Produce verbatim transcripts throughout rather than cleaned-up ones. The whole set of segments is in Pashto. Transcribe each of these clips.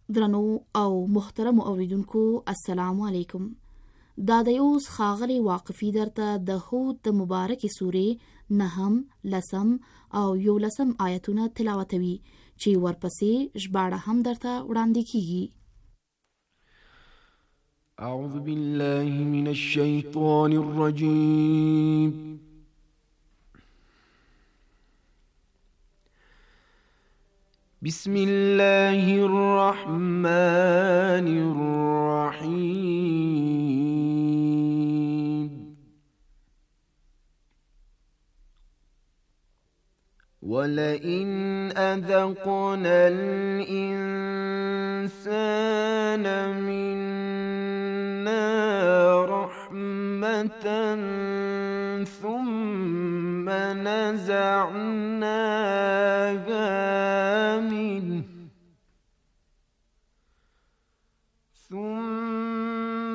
درنو او محترم اوریدونکو السلام علیکم. دا د اوس خاغلی واقفي درته د هود د مبارکې سورې نهم، لسم او یولسم آیتونه تلاوتوي چې ورپسې ژباړه هم درته وړاندې کیږي. اعوذ بالله من الشیطان الرجیم. بسم الله الرحمن الرحيم. ولئن أذقنا الإنسان منا رحمة ثم نزعناها منه ثم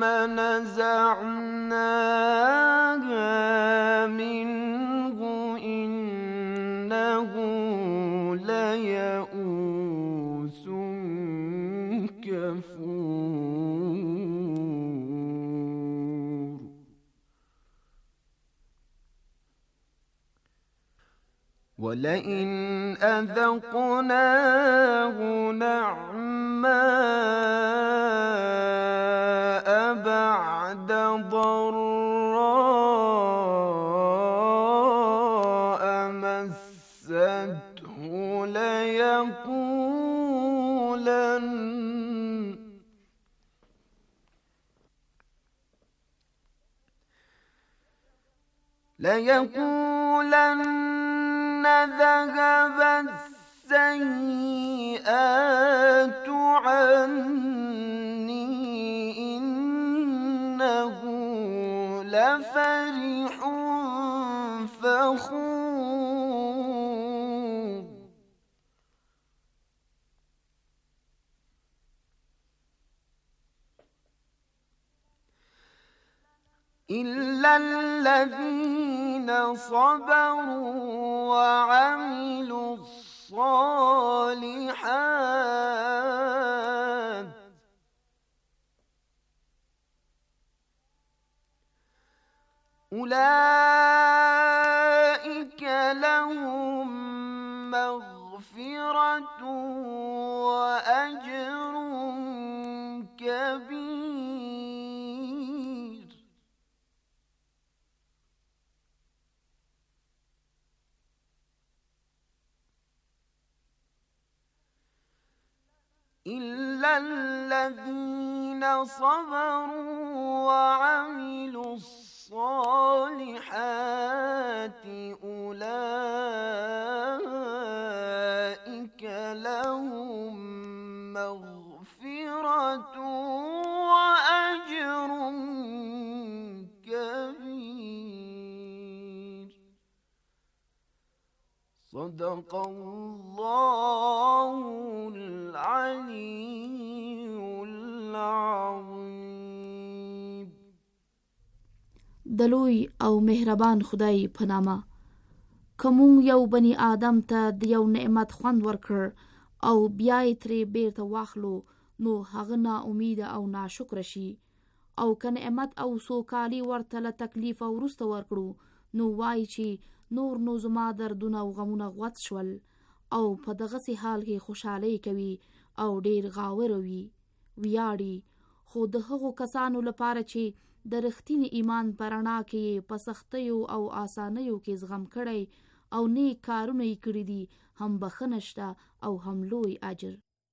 نزعناها منه إنه ليئوس كفور. ولئن أذقناه نعماء بعد ضراء مسته ليقولن ليقولن ذهب السيئات عني إنه لفرح فخور. إلا الذين صبروا وعملوا الصالحات أولئك لهم مغفرة وأجر كبير. إلا الذين صبروا وعملوا الصالحات أولئك لهم مغفرة وأجر كبير. صدق الله العلي العظيم. دلوی او مهربان خدای په نامه. کوم یو بنی آدم ته د یو نعمت خوند ورکړ او بیا یې ترې بیرته واخلو نو هغه نا امیده او ناشکره شي، او که نعمت او سوکالي ورته له تکلیفه وروسته ورکړو نو وایي چې نور نو زما دردونه او غمونه غوڅ شول، او په دغسې حال کې خوشحالۍ کوي او ډیر غاور وي ویاړي. خو د هغو کسانو لپاره چې د رښتیني ایمان په رڼا کې په سختیو او آسانیو کې زغم کړی او نیک کارونه یې کړي دي، هم بخښنه شته او هم لوی اجر.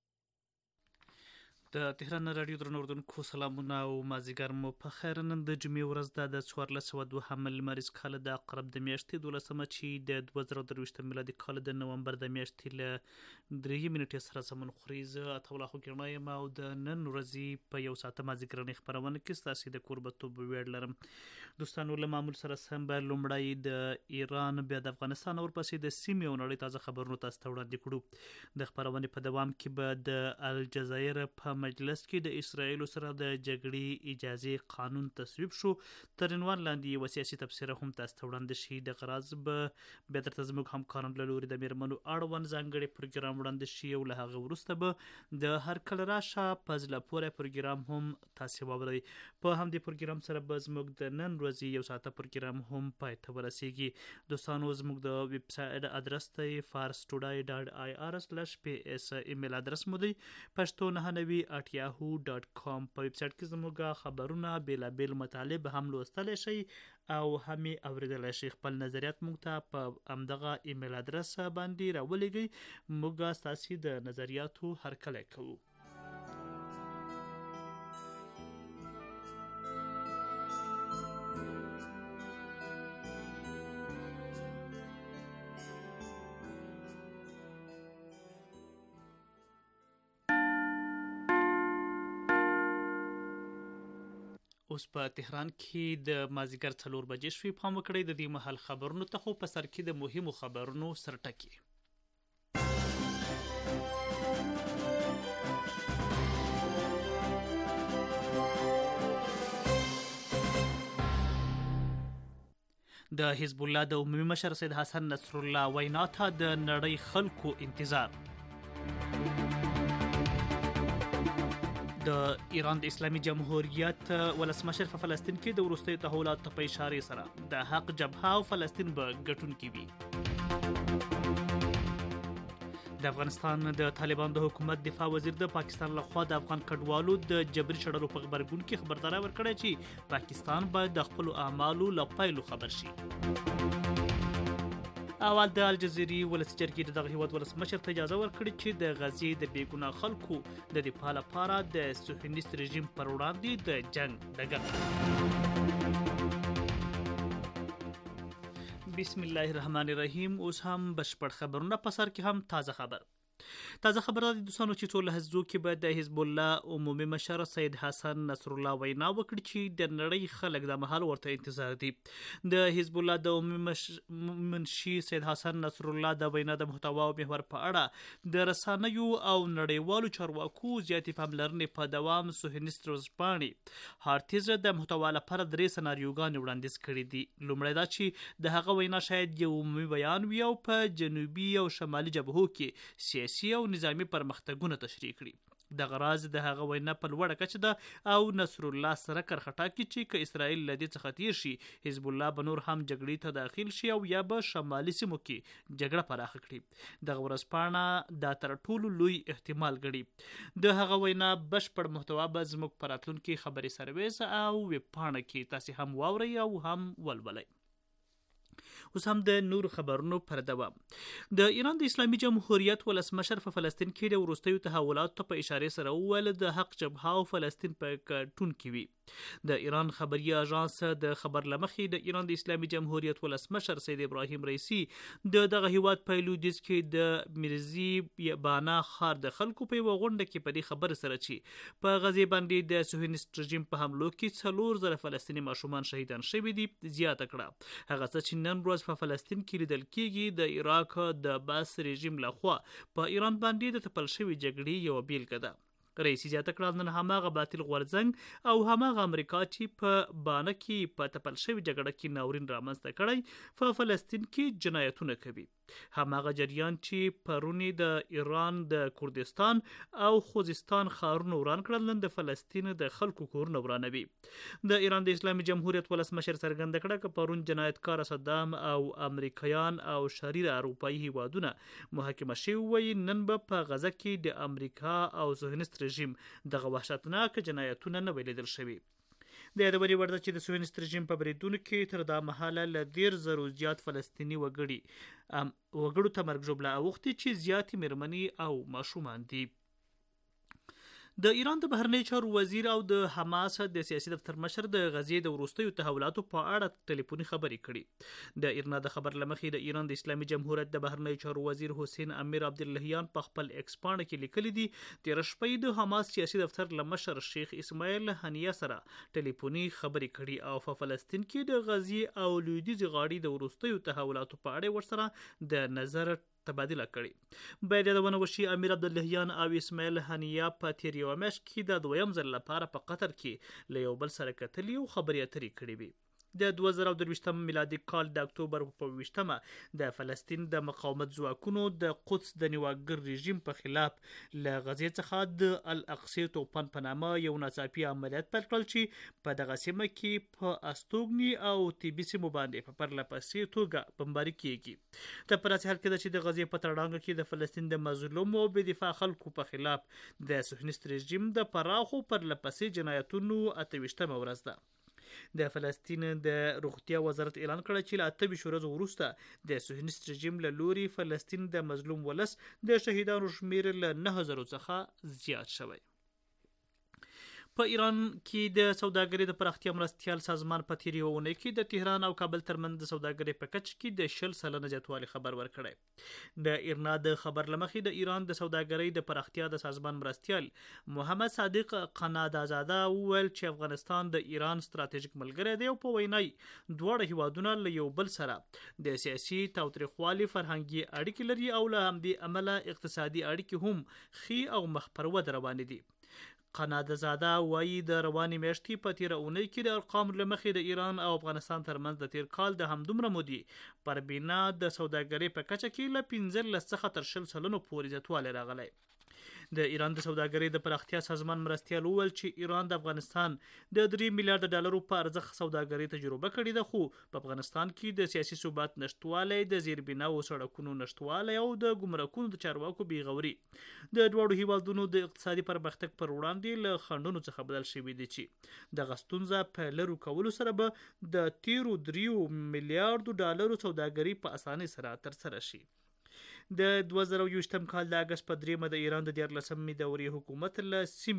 د تهران رادیو درنو اردوونکو سلامونه او مازدیګر مو په خیر. نن د جمعې ورځ ده، د څوارلس سوه دوهم لمریز کال د عقرب د میاشتې دولسمه چې د دوه زره درویشتم میلادي کال د نومبر د میاشتې له درېیمې نېټې سره سمون خوري. زه عطاالله خوږیاڼی یم او د نن ورځې په یو ساعته مازدیګرنۍ خپرونه کې ستاسې د کوربتوب ویاړ لرم. دوستانو، له معمول سره سم به لومړی د ایران، بیا د افغانستان او ورپسې د سیمې او نړۍ تازه خبرونو تاسو ته وړاندې کړو. د خپرونې په دوام کې به د الجزایر په مجلس کې د اسرائیلو سره د جګړې اجازې قانون تصویب شو. تر عنوان لاندې یوه سیاسي تبصره هم تاسو ته وړاندې شي. دغه راز به بیا درته زموږ همکارانو له لوري د میرمنو اړوند ځانګړی پروګرام وړاندې شي او له هغه وروسته به د هر کله راشه په زړه پورې پروګرام هم تاسې واورئ. په همدې پروګرام سره به زموږ د نن ورځې یو ساعته پروګرام هم پای ته ورسیږي. دوستانو زموږ د ویب سایټ ادرس دی فارس ټوډای ډاټ آی آر سلش پی ایس ایمیل ادرس مو دی پښتو نهه نوي اټ یاهو ډاټ کام. په ویب سایټ کې زموږ خبرونه بېلابېل مطالب هم لوستلی شئ او هم یې اورېدلی شئ. خپل نظریات موږ ته په همدغه ایمیل ادرس باندې راولېږئ. موږ ستاسې د نظریاتو هرکلی کوو. اوس په تهران کې د مازدیګر څلور بجې شوې. پام وکړئ د دې مهال خبرونو ته. خو په سر کې د مهمو خبرونو سرټکي. د حزب الله د عمومي مشر سید حسن نصر الله وینا ته د نړۍ خلکو انتظار. د ایران د اسلامي جمهوریت ولسمشر په فلسطین کې د وروستیو تحولاتو په اشارې سره د حق جبهه او فلسطین به ګټونکي وي. د افغانستان د طالبان د حکومت دفاع وزیر د پاکستان لخوا د افغان کډوالو د جبري شړلو په غبرګون کې خبرداری ورکړی چې پاکستان باید د خپلو اعمالو له پایلو خبر شي. اول د الجزیري ولسي جرګې د دغه هیواد ولسمشر ته اجازه ورکړې چې د غزې د بې ګناه خلکو د دفاع لپاره د صهیونیست رژیم پر وړاندې د جنګ ډګر. بسم الله الرحمن الرحیم. اوس هم بشپړ خبرونه په سر کې هم تازه خبر. تازه خبر د دوستانو چې ټول لهجو کې به د حزب الله عمومي مشر سید حسن نصر الله وینا وکړي چې د نړۍ خلک د مهال ورته انتظار دي. د حزب الله د عمومي مش... منشي سید حسن نصر الله د وینا د محتوا او محور په اړه د رسنیو او نړیوالو چارواکو زیاتې پاملرنې په دوام صهیونیست ورځپاڼې هارتیز د محتوا لپاره درې سناریوګانې وړاندیز کړي دي. لومړی دا چې د هغه وینا شاید یو عمومي بیان وي او په جنوبي او شمالي جبهو کې سیاسي او نظامی پرمختګونه تشریح کړي. دغه راز د هغه وینا په لوړه کچه ده او نصر الله سره کرخټا کې چې که اسرائیل له دې څخه تیر شي حزب الله به نور هم جګړې ته داخل شي او یا به شمالي سیمو کې جګړه پراخه کړي. دغه ورځپاڼه دا تر ټولو لوی احتمال ګڼي. د هغه وینا بشپړ محتوا به زموږ په راتلونکي خبري سرویس او ویب پاڼه کې تاسې هم واورئ او هم ولولئ. اوس هم د نور خبرونو پر دوام. د ایران د اسلامي جمهوریت ولسمشر په فلسطین کې د وروستیو تحولاتو په اشارې سره وویل د حق جبهه او فلسطین په ګټونکي وي. د ایران خبري اژانس د خبر لمخې د ایران د اسلامي جمهوریت ولسمشر سید ابراهیم رئیسی د دغه هیواد په لویدیځ کې د میرزي بانا ښار د خلکو په یوه غونډه کې په دې خبره سره چې په غزې باندې د صهیونیست رژیم په حملو کې څلور زره فلسطیني ماشومان شهیدان شوي دي زیاته کړه. هغه څه چې نن ورځ په فلسطین کې لیدل کېږي د عراق د باس رژیم لخوا په ایران باندې د تپل شوي جګړې یوه بیلګه ده. رئیسي زیاته کړه نن هماغه باطل غورځنګ او هماغه امریکا چې په بانه کې په تپل شوي جګړه کې ناورین رامنځته کړی په فلسطین کې جنایتونه کوي. هماغه جریان چې پرونی د ایران د کردستان او خوزستان ښارونه وران کړل نن د فلسطین د خلکو کورونه ورانوي. د ایران د اسلامي جمهوریت ولسمشر څرګنده کړه چې پرون جنایتکار صدام او امریکایان او شریر اروپایي هیوادونه محاکمه شوي وي. نن به په غزه کې د امریکا او صهیونیست رژیم دغه وحشتناک جنایتونه نه وي لیدل شوي. د یادونې وړ ده چې د صهیونیست رژیم په بریدونو کې تر دا مهاله له ډېر زرو زیات فلسطیني وګړي وګړو ته مرګ ژوبله اوښتې چې زیاتې مېرمنې او ماشومان دي. د ایران د بهرنی چارو وزیر او د حماس د سیاسي دفتر مشر د غزې د وروستیو تحولاتو په اړه ټلیفوني خبرې کړي. د ایرنا د خبر لمخې د ایران د اسلامي جمهوریت د بهرنی چارو وزیر حسین امیر عبداللهیان په خپل ایکس پاڼه کې لیکلي دي تېره شپه د حماس سیاسي دفتر له مشر شیخ اسماعیل هنیه سره ټلیفوني خبرې کړي او په فلسطین کې د غزې او لویدیځې غاړې د وروستیو تحولاتو په اړه ورسره د نظر تبادله کړې. باید یادونه وشي امیر عبداللهیان او اسماعیل هنیه په تیر یوه میاشت کې د دویم ځل لپاره په قطر کې له یو بل سره کتلي او خبرې اترې کړې وي. د دوه زره او درویشتم میلادي کال د اکتوبر په اوویشتمه د فلسطین د مقاومت ځواکونو د قدس د نیواګر رژیم په خلاف له غزې څخه د الاقصی توپان په نامه یو ناڅاپي عملیات پیل کړل چې په دغه سیمه کې په استوګني او طبي سیمو باندې په پرله پسې توګه بمباري کیږي. د په داسې حال کې ده چې د غزې په تړانګه کې د فلسطین د مظلومو او بې دفاع خلکو په خلاف د صهیونیست رژیم د پراخو پرله پسې جنایتونو اته ویشتمه ورځ ده. د فلسطین د روغتیا وزارت اعلان کړی چې له اته ویشت ورځو وروسته د صهیونیست رژیم له لوري فلسطین د مظلوم ولس د شهیدانو شمیر له نهه زرو څخه زیات شوی. په ایران کې د سوداګرۍ د پراختیا مرستیال سازمان په تیر یوه اونۍ کې د تهران او کابل ترمنځ د سوداګرۍ په کچ کې د شل سلنه زیاتوالي خبر ورکړی. د ایرنا د خبر له مخې د ایران د سوداګرۍ د پراختیا د سازمان مرستیال محمد صادق قنادازاده وویل چې افغانستان د ایران ستراتیژیک ملګری دی او په وینا یې دواړه هیوادونه له یو بل سره د سیاسي تاوتریخوالي فرهنګي اړیکې لري او له همدې امله اقتصادي اړیکې هم ښې او مخ پر وده روانې دي. قنادزاده وایي د روانې میاشتې په تیره اونۍ کې د ارقامو له مخې د ایران او افغانستان ترمنځ د تیر کال د همدومره مودې پر بنا د سوداګرۍ په کچه کې له پنځلس څخه تر شل سلنو پورې زیاتوالی راغلی. د ایران د سوداګرۍ د پراختیا سازمان مرستیال وویل چې ایران د افغانستان د درې میلیارډ ډالرو په ارزښت سوداګرۍ تجربه کړې ده، خو په افغانستان کې د سیاسي ثبات نشتوالی، د زیربناو سړکونو نشتوالی او د ګمرکونو د چارواکو بېغوري د دواړو هیوادونو د اقتصادي پرمختګ پر وړاندې له خنډونو څخه بدل شوي دي چې دغه ستونزه په لرو کولو سره به د تیرو دریو میلیارډو ډالرو سوداګري په اسانۍ سره ترسره شي. د دوه زره یوویشتم کال د اګست په دریمه د ایران د دیارلسمې دورې حکومت له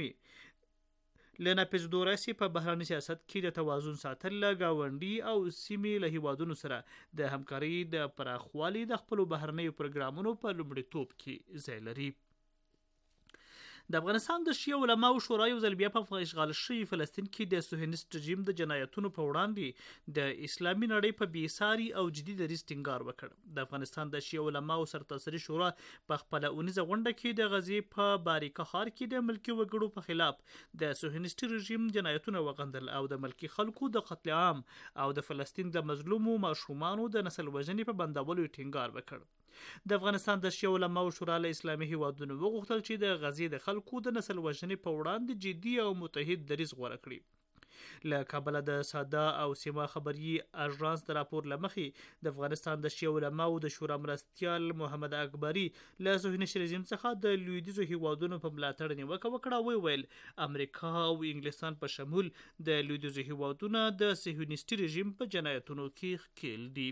سیمې له ناپېژدو راسي په بهرني سیاست کې د توازن ساتل له ګاونډي او سیمې له هیوادونو سره د همکارۍ د پراخوالي د خپلو بهرنیو پروګرامونو په لومړیتوب کې ځای لري. د افغانستان د شیعه علماو شورا یو ځل بیا په اشغال شوي فلسطین کې د صهیونیست رژیم د جنایتونو په وړاندې د اسلامي نړۍ په بېساري او جدي دریځ ټینګار وکړ. د افغانستان د شیعه علماو سرتاسري شورا په خپله اونیزه غونډه کې د غزې په باریکه ښار کې د ملکي وګړو په خلاف د صهیونیستي رژیم جنایتونه وغندل او د ملکي خلکو د قتل عام او د فلسطین د مظلومو ماشومانو د نسل وژنې په بندولو ټینګار وکړ. د افغانستان د شیعه علماو شورا له اسلامي هیوادونو وغوښتل چې د غزې د خلکو د نسل وژنې په وړاندې جدي او متحد دریځ غوره کړي. له کابله د ساده او سیما خبري اژانس د راپور له مخې د افغانستان د شیعه علماو د شورا مرستیال محمد اکبري له صهیونیست رژیم څخه د لویدیځو هیوادونو په ملاتړ نیوکه وکړه او وویل امریکا او انګلستان په شمول د لویدیځو هیوادونو د صهیونیستي رژیم په جنایتونو کې ښکیل دي.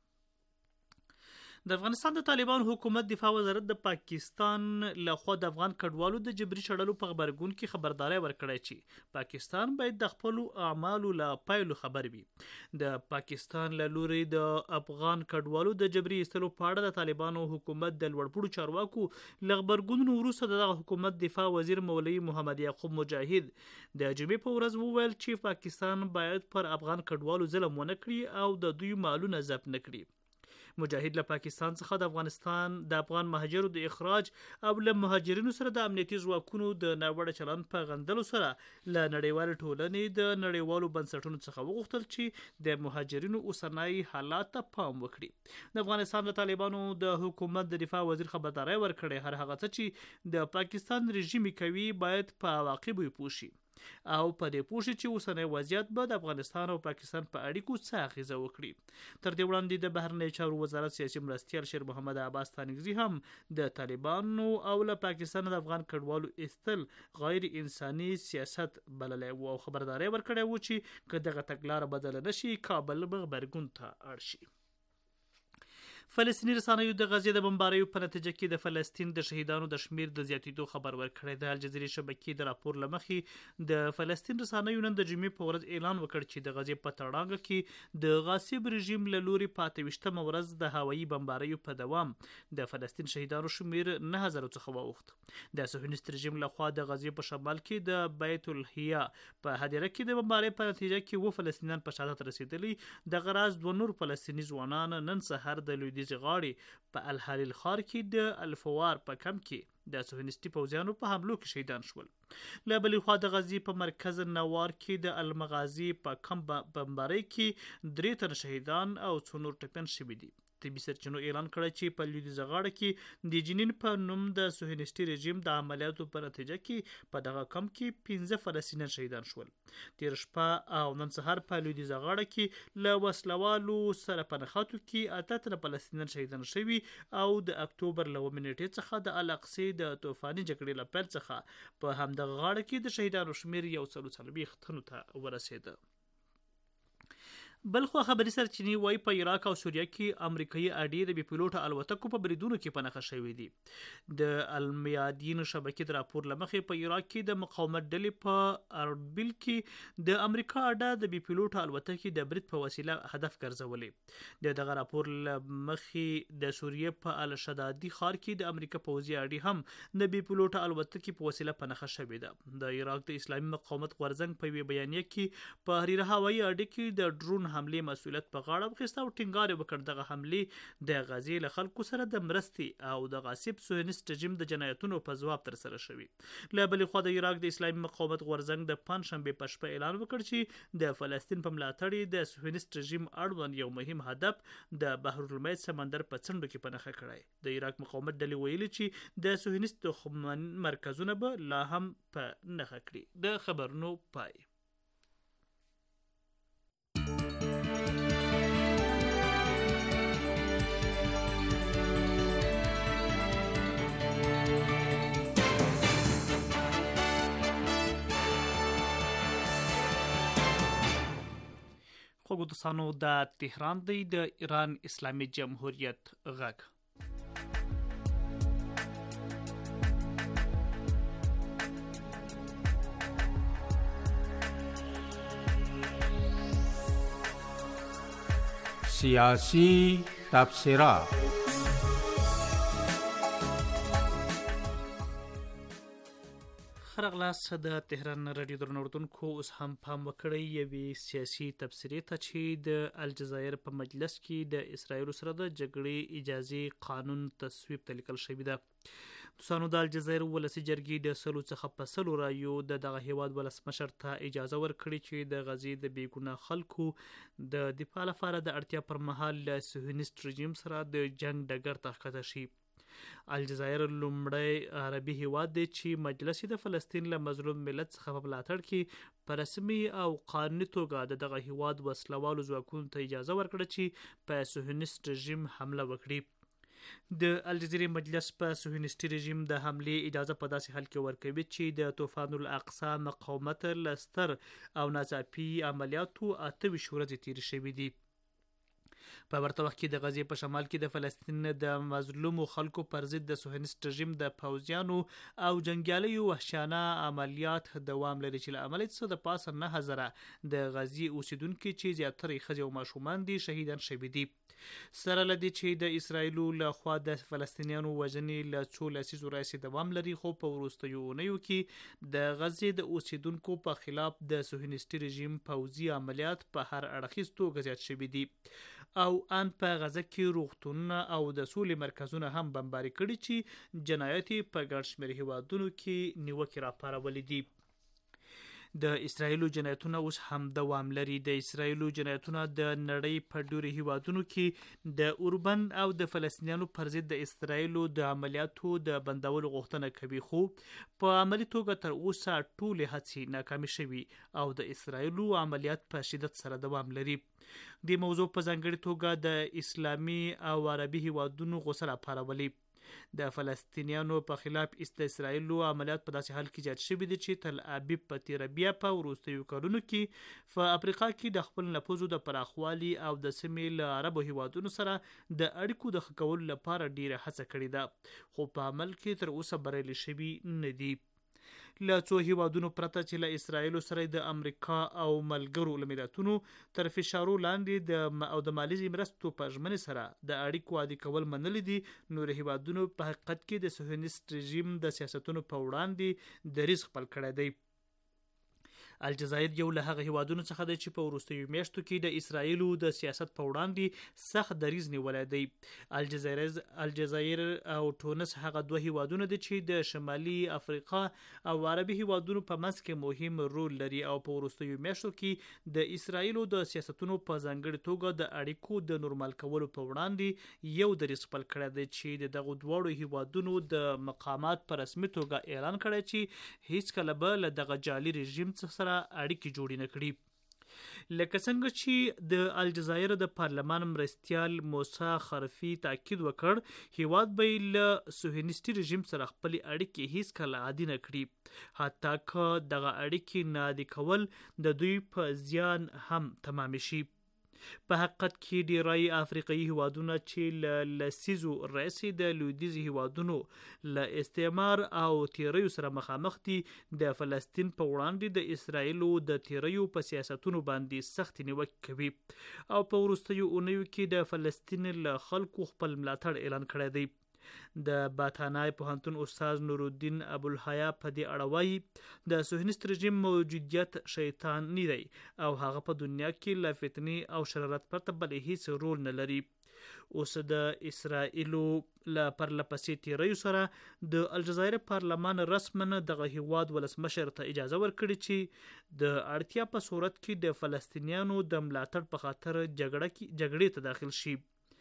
د افغانستان د طالبان حکومت دفاع وزارت د پاکستان لخوا د افغان کډوالو د جبري شړلو په غبرګون کې خبرداری ورکړی چې پاکستان باید د خپلو اعمالو له پایلو خبر وي. د پاکستان له لوري د افغان کډوالو د جبري ایستلو په اړه د طالبانو حکومت د لوړپوړو چارواکو له غبرګونونو وروسته دغه حکومت دفاع وزیر مولوي محمد یعقوب مجاهد د جمعې په ورځ وویل چې پاکستان باید پر افغان کډوالو ظلم ونه کړي او د دوی مالونه ضبط نه کړي. مجاهد له پاکستان څخه د افغانستان د افغان مهاجرو د اخراج او له مهاجرینو سره د امنیتي ځواکونو د ناوړه چلند په غندلو سره له نړیوالې ټولنې د نړیوالو بنسټونو څخه وغوښتل چې د مهاجرینو اوسنۍ حالات ته پام وکړي. د افغانستان د طالبانو د حکومت د دفاع وزیر خبرداری ورکړی هر هغه څه چې د پاکستان رژیم کوي باید په عواقبو یې پوه شي او په دې پوه شي چې اوسنی وضعیت به د افغانستان او پاکستان په اړیکو څه اغیزه وکړي. تر دې وړاندې د بهرنیو چارو وزارت سیاسي مرستیال شیر محمد عباس تانګزي هم د طالبانو او له پاکستان د افغان کډوالو ایستل غیر انساني سیاست بللی و او خبرداری ورکړی و چې که دغه تګلاره بدله نشي کابل به غبرګون ته اړ شي. فلسطیني رسنیو د غزې د بمباریو په نتیجه کې د فلسطین د شهیدانو د شمیر د زیاتېدو خبر ورکړی. د الجزیرې شبکې د راپور له مخې د فلسطین رسنیو نن د جمعې په ورځ اعلان وکړ چې د غزې په تړانګه کې د غاصب رژیم له لوري په اته ویشتمه ورځ د هوایي بمباریو په دوام د فلسطین شهیدانو شمیر نهه زره څخه واوښت. د صهیونیست رژیم لخوا د غزې په شمال کې د بیت الحیا په هدیره کې د بمبارۍ په نتیجه کې اووه فلسطینیان په شهادت رسېدلي. دغه راز دوه نور فلسطیني ځوانان نن سهار د لویدیځ لویدیځې غاړې په الحلیل ښار کې د الفوار په کمپ کې د صهیونیستي پوځیانو په حملو کې شهیدان شول. له بلې خوا د غزې په مرکز نوار کې د المغازي په کمپ بمبارۍ کې درې تنه شهیدان او څو نور ټپیان شوي دي. طبي سرچینو اعلان کړی چې په لویدیځه غاړه کې د جنین په نوم د صهیونیستي رژیم د عملیاتو په نتیجه کې په دغه کمپ کې پنځه فلسطینیان شهیدان شول. تېره شپه او نن سهار په لویدیځه غاړه کې له وسلوالو سره په نښتو کې اته تنه فلسطینیان شهیدان شوي او د اکتوبر له اووه نیټې څخه د الاقصی د طوفاني جګړې له پیل څخه په همدغه غاړه کې د شهیدانو شمېر یو سلو څلوېښت تنو ته ورسېده. بلخوا خبري سرچینې وایي په عراق او سوریه کې امریکایي اډې د بې پیلوټه الوتکو په بریدونو کې په نښه شوي دي. د المیادین شبکې د راپور له مخې په عراق کې د مقاومت ډلې په اربیل کې د امریکا اډه د بې پیلوټه الوتکې د برید په وسیله هدف ګرځولې. د دغه راپور له مخې د سوریه په الشدادي ښار کې د امریکا پوځي اډې هم د بې پیلوټه الوتکې په وسیله په نښه شوې ده. د عراق د اسلامي مقاومت غورځنګ په یوې بیانیه کې په هریره هوایي اډې کې د ډرون حملې مسؤلیت په غاړه واخیسته او ټینګار یې وکړ دغه حملې د غزې له خلکو سره د مرستې او د غاصب صهیونیست رژیم د جنایتونو په ځواب ترسره شوي. له بلې خوا د عراق د اسلامي مقاومت غورځنګ د پنجشنبې په شپه اعلان وکړ چې د فلسطین په ملاتړ د صهیونیست رژیم اړوند یو مهم هدف د بحرالمیت سمندر په څنډو کې په نښه کړی. د عراق مقاومت ډلې ویلي چې د صهیونیست دښمن مرکزونه به لا هم په نښه کړي. د خبرونو پای. خوږو دوستانو د تهران دی د ایران اسلامي جمهوریت غږ. سیاسی تبصره. خرغلاس د تهران رادیو درنو اردوونکو اوس هم پام وکړئ یوې سیاسي تبصرې ته چې د الجزایر په مجلس کې د اسرایلو سره د جګړې اجازې قانون تصویب ته لیکل شوی ده. دوستانو د الجزایر ولسي جرګې د سلو څخه په سلو رایو د دغه هیواد ولسمشر ته اجازه ورکړې چې د غزې د بېګناه خلکو د دفاع لپاره د اړتیا پر مهال له صهیونیست رژیم سره د جنګ ډګر ته ښکته شي. الجزایر لومړی عربي هیواد دی چې مجلس د فلسطین له مظلوم ملت څخه په ملاتړ کې په رسمي او قانوني توګه د دغه هیواد وسلوالو ځواکونو ته اجازه ورکړه چې په صهیونیست رژیم حمله وکړي. د الجزیرې مجلس په صهیونیستي رژیم د حملې اجازه په داسې حال کې ورکوي چې د طوفان الاقصی مقاومت له ستر او ناڅاپي عملیاتو اته ویشت ورځې تېرې شوي دي. په ورته وخت کې د غزې په شمال کې د فلسطین د مظلومو خلکو پر ضد د صهیونیست رژیم د پوځیانو او جنګیالیو وحشیانه عملیات دوام لري چې له امله څه د پاسه نه هزاره د غزې اوسیدونکي چې زیاتره یې ښځې او ماشومان دي شهیدان شوي دي. سره له دې چې د اسرایلو له خوا د فلسطینیانو وژنې له څو لسیزو راهیسې دوام لري، خو په وروستیو اونیو کې د غزې د اوسیدونکو په خلاف د صهیونیستي رژیم پوځي عملیات په هر اړخیز توګه زیات شوي دي او ان په غزه کې روغتونونه او د سولې مرکزونه هم بمباري کړي چې جنایت په ګڼ شمېر هیوادونو کې نیوکې راپارولې دي. د اسرایلو جنایتونه اوس هم دوام لري. د اسرایلو جنایتونه د نړۍ په ډېرو هیوادونو کې د اوربند او د فلسطینیانو پر ضد د اسرایلو د عملیاتو د بندولو غوښتنه کوي، خو په عملي توګه تر اوسه ټولې هڅې ناکامې شوي او د اسرایلو عملیات په شدت سره دوام لري. د موضوع په ځانګړې توګه د اسلامي او عربي هیوادونو غوسه راپارولې. د فلسطینیانو په خلاف د اسرایلو عملیات په داسې حال کې زیات شوي دي چې تل ابیب په تیره بیا په وروستیو کلونو کې په افریقا کې د خپل نفوذو د پراخوالي او د سیمې له عربو هیوادونو سره د اړیکو د ښه کولو لپاره ډیره هڅه کړې ده، خو په عمل کې تر اوسه بریالي شوي نه دي. له څو هیوادونو پرته چې له اسرایلو سره د امریکا او ملګرو له ملتونو تر فشارو لاندې د او د مالیزي مرستو په ژمنې سره د اړیکو عادي کول منلي دي، نور هیوادونو په حقیقت کې د صهیونیست رژیم د سیاستونو په وړاندې دریځ خپل کړی دی. الجزایر یو له هغه هیوادونو څخه دی چې په وروستیو میاشتو کې د اسرائیلو د سیاست په وړاندې سخت دریځ نیولی دی. الجزایر الجزایر او تونس هغه دوه هیوادونه دي چې د شمالي افریقا او عربي هیوادونو په منځ کې مهم رول لري او په وروستیو میاشتو کې د اسرائیلو د سیاستونو په ځانګړې توګه د اړیکو د نورمال کولو په وړاندې یو دریځ خپل کړی دی چې د دغو دواړو هیوادونو د مقامات په رسمي توګه اعلان کړی چې هیڅکله به له دغه جعلي رژیم سره اړیکې جوړې نه کړي. لکه څنګه چې د الجزایر د پارلمان مرستیال موسی خرفي تاکید وکړ، هیواد به له صهیونیستي رژیم سره خپل اړیکې هیڅکله عادي نه کړي، حتی که دغه اړیکې نه عادي کول د دوی په زیان هم تمام شي. په حقیقت کې ډیری افریقایي هیوادونه چې له لسیزو رئیسي د لویدیځ هیوادونو له استعمار او تیریو سره مخامخ دي، د فلسطین په وړاندې د اسرائیلو د تیریو په سیاستونو باندې سخت نیوکې کوي او په وروستیو اونیو کې د فلسطین له خلکو خپل ملاتړ اعلان کړی دی. د باتانای پوهنتون استاد نورالدین ابوالحیا په دې اړه وایي د صهیونیست رژیم موجودیت شیطاني دی او هغه په دنیا کې له فتنې او شرارت پرته بل هیڅ رول نه لري. اوس د اسرائیلو له پرلپسې تیریو سره د الجزایر پارلمان رسما دغه هیواد ولسمشر ته اجازه ورکړي چې د اړتیا په صورت کې د فلسطینیانو د ملاتړ په خاطر جګړه جګړې ته داخل شي.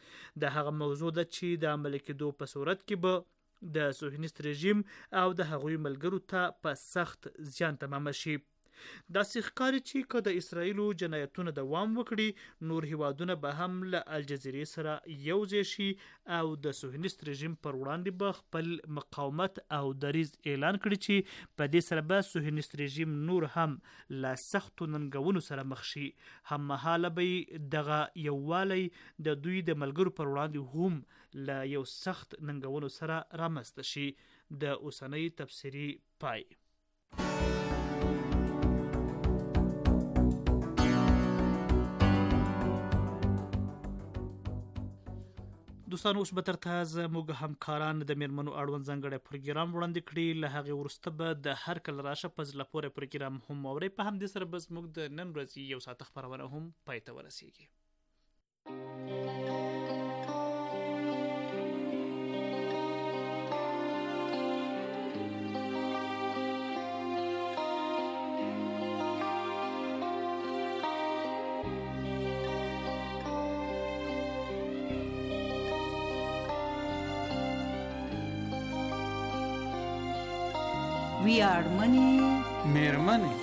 د هغه موضوع ده چې د عملي کېدو په صورت کې به د صهیونیست رژیم او د هغوی ملګرو ته په سخت زیان تمامه شي. داسې ښکاري چې که د اسرائیلو جنایتونه دوام وکړي، نور هیوادونه به هم له الجزیرې سره یوځای شي او د صهیونیست رژیم پر وړاندې به خپل مقاومت او دریځ اعلان کړي چې په دې سره به صهیونیست رژیم نور هم له سختو ننګونو سره مخ شي. هممهاله به دغه یووالی د دوی د ملګرو پر وړاندې هم له یو سخت ننګونو سره رامنځته شي. د اوسنۍ تبصرې پای. دوستان، اوس به ترته زموږ همکاران د میرمنو اړوند ځانګړی پروګرام وړاندې کړي. له هغې وروسته به د هر کله راشه په زړه پورې پروګرام هم واورئ. په همدې سره به زموږ د نن ورځې یو ساعته خپرونه هم پای ته ورسیږي. ویاړمنې میرمنې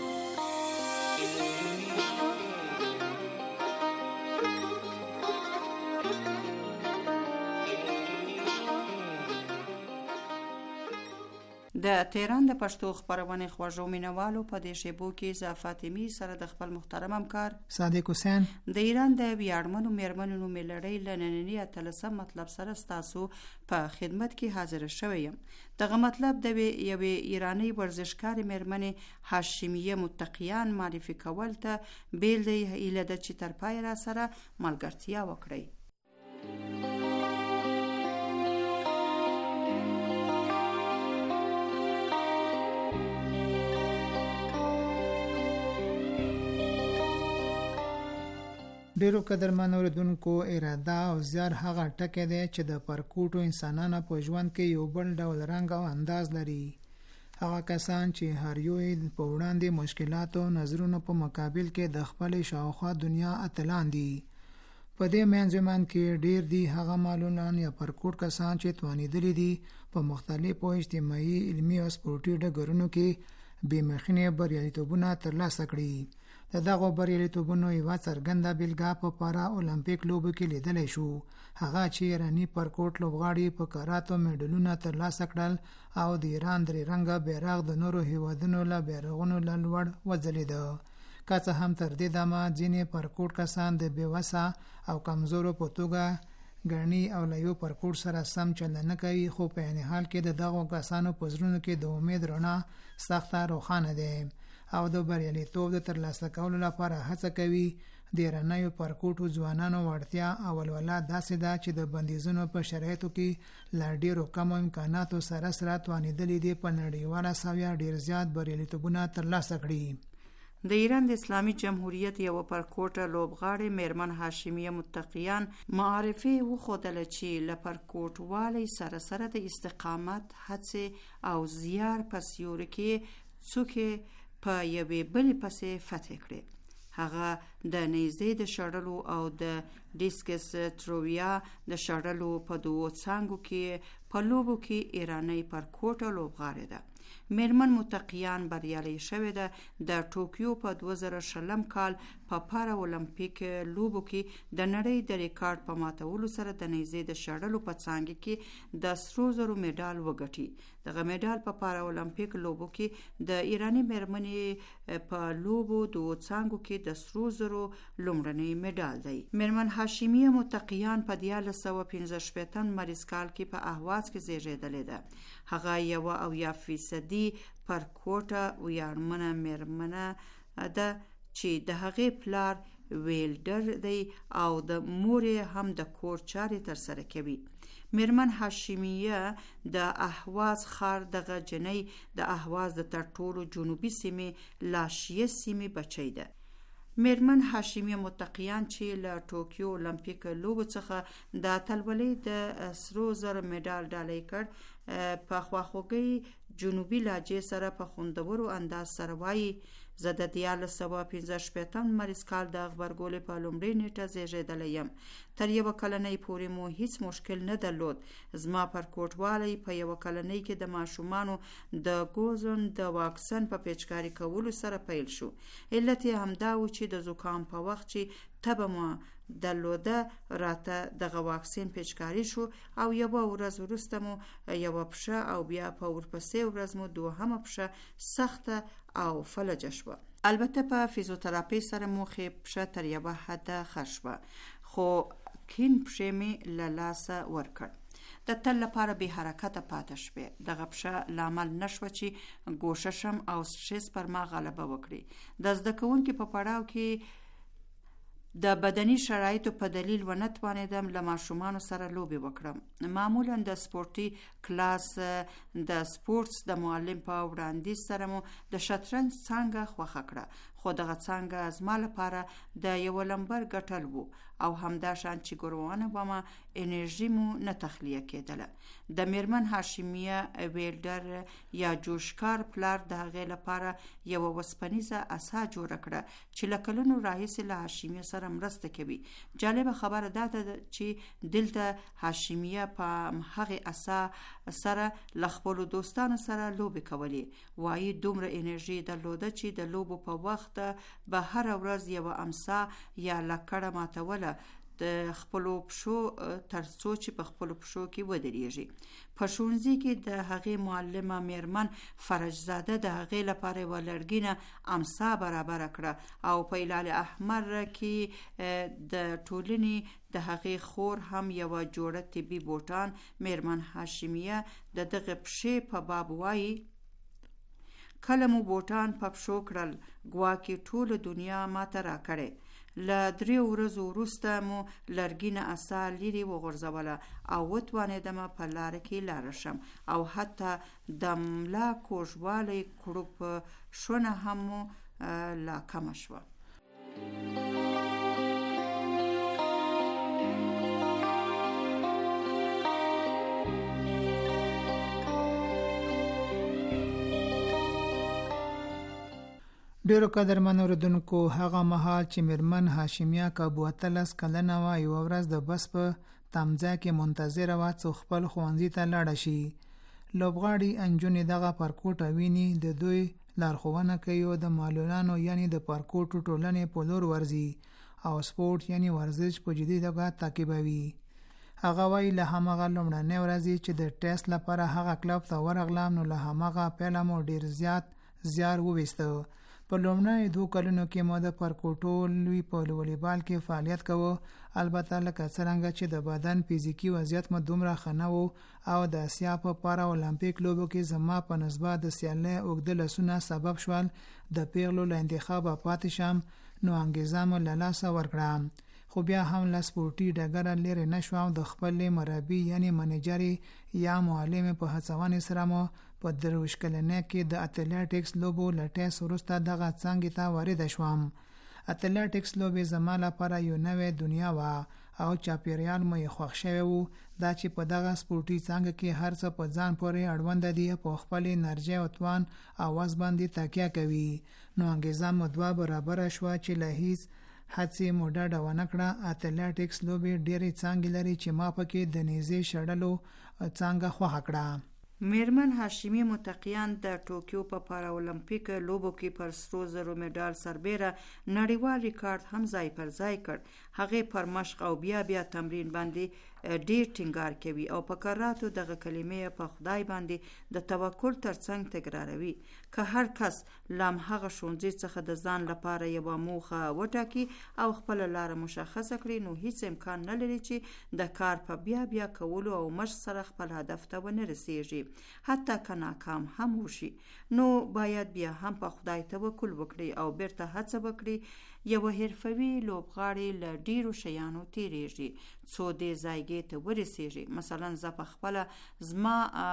د تهران د پښتو خپرونې خوږو مینوالو په دې شیبو کې ز فاطمی سره د خپل محترم همکار صادق حسین د ایران د ویاړمنو میرمنو ملړۍ لنننی اتلسم مطلب سره ستاسو په خدمت کې حاضر شوی یم. دغه مطلب د یوې ایرانی ورزشکار میرمنې هاشمیه متقیان معرفي کول ته بیل دی ایله د چې تر پای را سره ملګرتیا وکړي. ډیرو قدرمن اوریدونکو، اراده او زیار هغه ټکی دی چې د پرکوټو انسانانو په ژوند کې یو بل ډول رنګ او انداز لري. هغه کسان چې هر یو په وړاندې مشکلاتو نظرونو په مقابل کې د خپل شاوخوا دنیا اتلان دي. په دې منځمن کې ډیر دي هغه معلولان یا پرکوټ کسان چې توانیدلي دي په مختلفو اجتماعي، علمي او سپورټي ډګرونو کې بې مخینې بریالیتوبونه ترلاسه کړي. د دغو بریالیتوبونو یوه څرګنده بیلګه په پارا اولمپیک لوبو کې لیدلی شو، هغه چې ایراني پرکوټ لوبغاړي په کراتو میډلونه ترلاسه کړل او د ایران درې رنګه بیرغ د نورو هیوادونو له بیرغونو له لوړ وځلیده. که څه هم تر دې دمه ځینې پرکوټ کسان د بېوسه او کمزورو په توګه ګڼي او له یو پرکوټ سره سم چل نه کوي، خو په عین حال کې د دغو کسانو په زړونو کې د امید رڼا سخته روښانه دی او د بریالیتوب د ترلاسه کولو لپاره هڅه کوي. د ایرانیو پرکوټو ځوانانو وړتیا او ولوله داسې ده چې د بندیزونو په شرایطو کې له ډیرو کمو امکاناتو سره سره توانیدلي دي په نړیواله سویه ډیر زیات بریالیتوبونه ترلاسه کړي. د ایران د اسلامي جمهوریت یو پرکوټه لوبغاړې میرمن هاشمیه متقیان معرفي وښودله چې له پرکوټوالۍ سره سره د استقامت، هڅې او زیار په سیوري کې څوکې په یوې بلې پسې فتح کړې. هغه د نیزې د شړلو او د ډیسکس ترویا د شړلو په دوو څانګو کې په لوبو کې ایرانی پرکوټه لوبغاړې ده. میرمن متقیان بریالۍ شوې ده د ټوکیو په دوه زره شلم کال په پارا اولمپیک لوبو کې د نړۍ د ریکارډ په ماتولو سره د نیزې د شړلو په څانګه کې د سرو زرو میډال وګټي. دغه میډال په پارا اولمپیک لوبو کې د ایرانی میرمنې په لوبو دوه څانګو کې د سرو زرو لومړنی میډال دی. میرمن هاشمیه متقیان په دیارلس سوه پنځه شپېتم مریض کال کې په اهواز کې زیږیدلې ده. هغه یو او یا فیصدي پر کوټه ویاړمنه میرمنه ده چې د هغې پلار ویلډر دی او د مور هم د کور چارې تر سره کوي. میرمن هاشمیه د اهواز ښار دغه جنۍ د اهواز د تر ټولو جنوبي سیمې لاشیه سیمې بچی ده. میرمن هاشمیه متقیان چې له ټوکیو اولمپیک لوبو څخه د اتلولۍ د سرو زر میډال ډالۍ کړ، په خواخوږۍ جنوبي لهجې سره په خوندورو انداز سره وایي: زه د دیارلس سوه پنځه شپېتم مریض کال د غبرګولۍ په لومړۍ نیټه زیږېدلی یم. تر یوه کلنۍ پورې مو هیڅ مشکل نه درلود. زما پر کوټوالی په یوه کلنۍ کې د ماشومانو د ګوزن د واکسن په پیچکاري کولو سره پیل شو. علت یې همدا و چې د زکام په وخت چې تبه مو درلوده راته دغه واکسین پیچکاري شو او یوه ورځ وروسته مو یوه پښه او بیا په ورپسې ورځ مو دوهمه پښه سخته او فلجه شوه. البته په فیزیوتراپي سره مو ښې پښه تر یوه حده ښه شوه، خو کین پښې مې له لاسه ورکړ. د تل لپاره بې حرکته پاتې شوې. دغه پښه لامل نشوه چې ګوشه شم او سټرس پر ما غلبه وکړي. د زده کوونکي په پړاو کې د بدني شرایطو په دلیل ونه توانېدم له ماشومانو سره لوبې وکړم. معمولا د سپورتي کلاس د سپورتس د معلم په وړاندیز سره مو د شطرنج څانګه خوښه کړه، خو دغه څانګه زما لپاره د یو لمبر ګټل وو او همدا شان چې ګروانه ومه انرژي مو نه تخلیه کېدله. د میرمن هاشمیه ویلډر یا جوشکار پلار د هغې لپاره یوه وسپنیزه عصا جوړه کړه چې له کلونو راهیسې له هاشمیه سره مرسته کوي. جالبه خبره دا ده چې دلته هاشمیه په هغې عصا سره له خپلو دوستانو سره لوبې کولې. وایي دومره انرژي درلوده چې د لوبو په وخت به هره ورځ یوه امسا یا لکړه ماتوله د خپلو پښو تر څو چې په خپلو پښو کې ودرېږي. په ښوونځي کې د هغې معلمه میرمن فرجزاده د هغې لپاره یوه لرګینه امسا برابره کړه او په هلال احمر کې د ټولنې د هغې خور هم یوه جوړه طبي بوټان. میرمن هاشمیه د دغه پښې په باب وایي: کله مو بوټان په پښو کړل، ګواکې ټوله دنیا ماته راکړې. له دریو ورځو وروسته مو لرګینه عصا لرې وغورځوله او وتوانېدم په لاره کې لاړه شم او حتی د ملا کوږوالی کړوپ شونه هم مو لا کمه شوه. ډیرو قدرمن اوریدونکو، هغه مهال چې میرمن هاشمیه کابو اتلس کلنه وه، یوه ورځ د بس په تمځای کې منتظره وه څو خپل ښوونځي ته لاړه شي. لوبغاړي انجونې دغه پرکوټه ویني، د دوی لارښوونه کوي او د معلولانو یعنی د پرکوټو ټولنې په لور ورځي او سپورت یعنی ورزش په جدي توګه تعقیبوي. هغه وایي له همغه لومړنۍ ورځې چې د ټیسټ لپاره هغه کلب ته ورغلم نو له همغه پیله مو ډیر زیات زیار وویسته. په لومړنیو دوه کلونو کې مو د پرکوټو لوی په والیبال کې فعالیت کوه، البته لکه څرنګه چې د بدن فزیکي وضعیت مو دومره ښه نه و او د اسیا په پارا اولمپیک لوبو کې زما په نسبت د سیالۍ اوږده لاسونه سبب شول د پیغلو له انتخابه پاتې شم، نو انګیزه مو له لاسه ورکړه. خو بیا هم له سپورټي ډګره لرې نه شوم. د خپلې مربي یعنی منیجرې یا معلم په هڅونې سره مو په درویش کلنه کې د اتلټکس لوبو لټیس وروسته دغه څنګه ته وارد شوم. اتلټکس لوبې زما لپاره یو نوې دنیا و او چاپیریال مې خوښ شوی وو. دا چې په دغه سپورتي څنګه کې هر څه په ځان پورې اړوند دي په خپل انرژي او توان اواز باندې تکیه کوي. نو انګیزه مو دوه برابر شو چې له هیڅ هڅې مو ډډه ونه کړه. اتلټکس لوبې ډېرې څنګه لري چې ما پکې د نیزې شړلو څنګه خوښه کړه. میرمن هاشمی متقیان د ټوکیو په پارا اولمپیک لوبو کې پر سرو زرو مډال سربېره نړیوال ریکارډ هم ځای پر ځای کړ. هغه پر مشق او بیا بیا تمرین باندې ډیر ټینګار کوي او په کراتو دغه کلمې په خدای باندې د توکل ترڅنګ تکراروي. که هر کس لام هغه شونځي څخه د ځان لپاره یو موخه وټاکي او خپل لار مشخصه کړي نو هیڅ امکان نه لري چې د کار په بیا بیا کولو او مشق سره خپل هدف ته ونه رسیږي. حتی که ناکام هم وشي نو باید بیا هم په خدای توکل وکړي او بیرته هڅه وکړي. یو حرفوي لوبغاړی له ډیرو شیانو تیریږي څو دې ځایګې ته ورسیږي. مثلا زه په خپل زما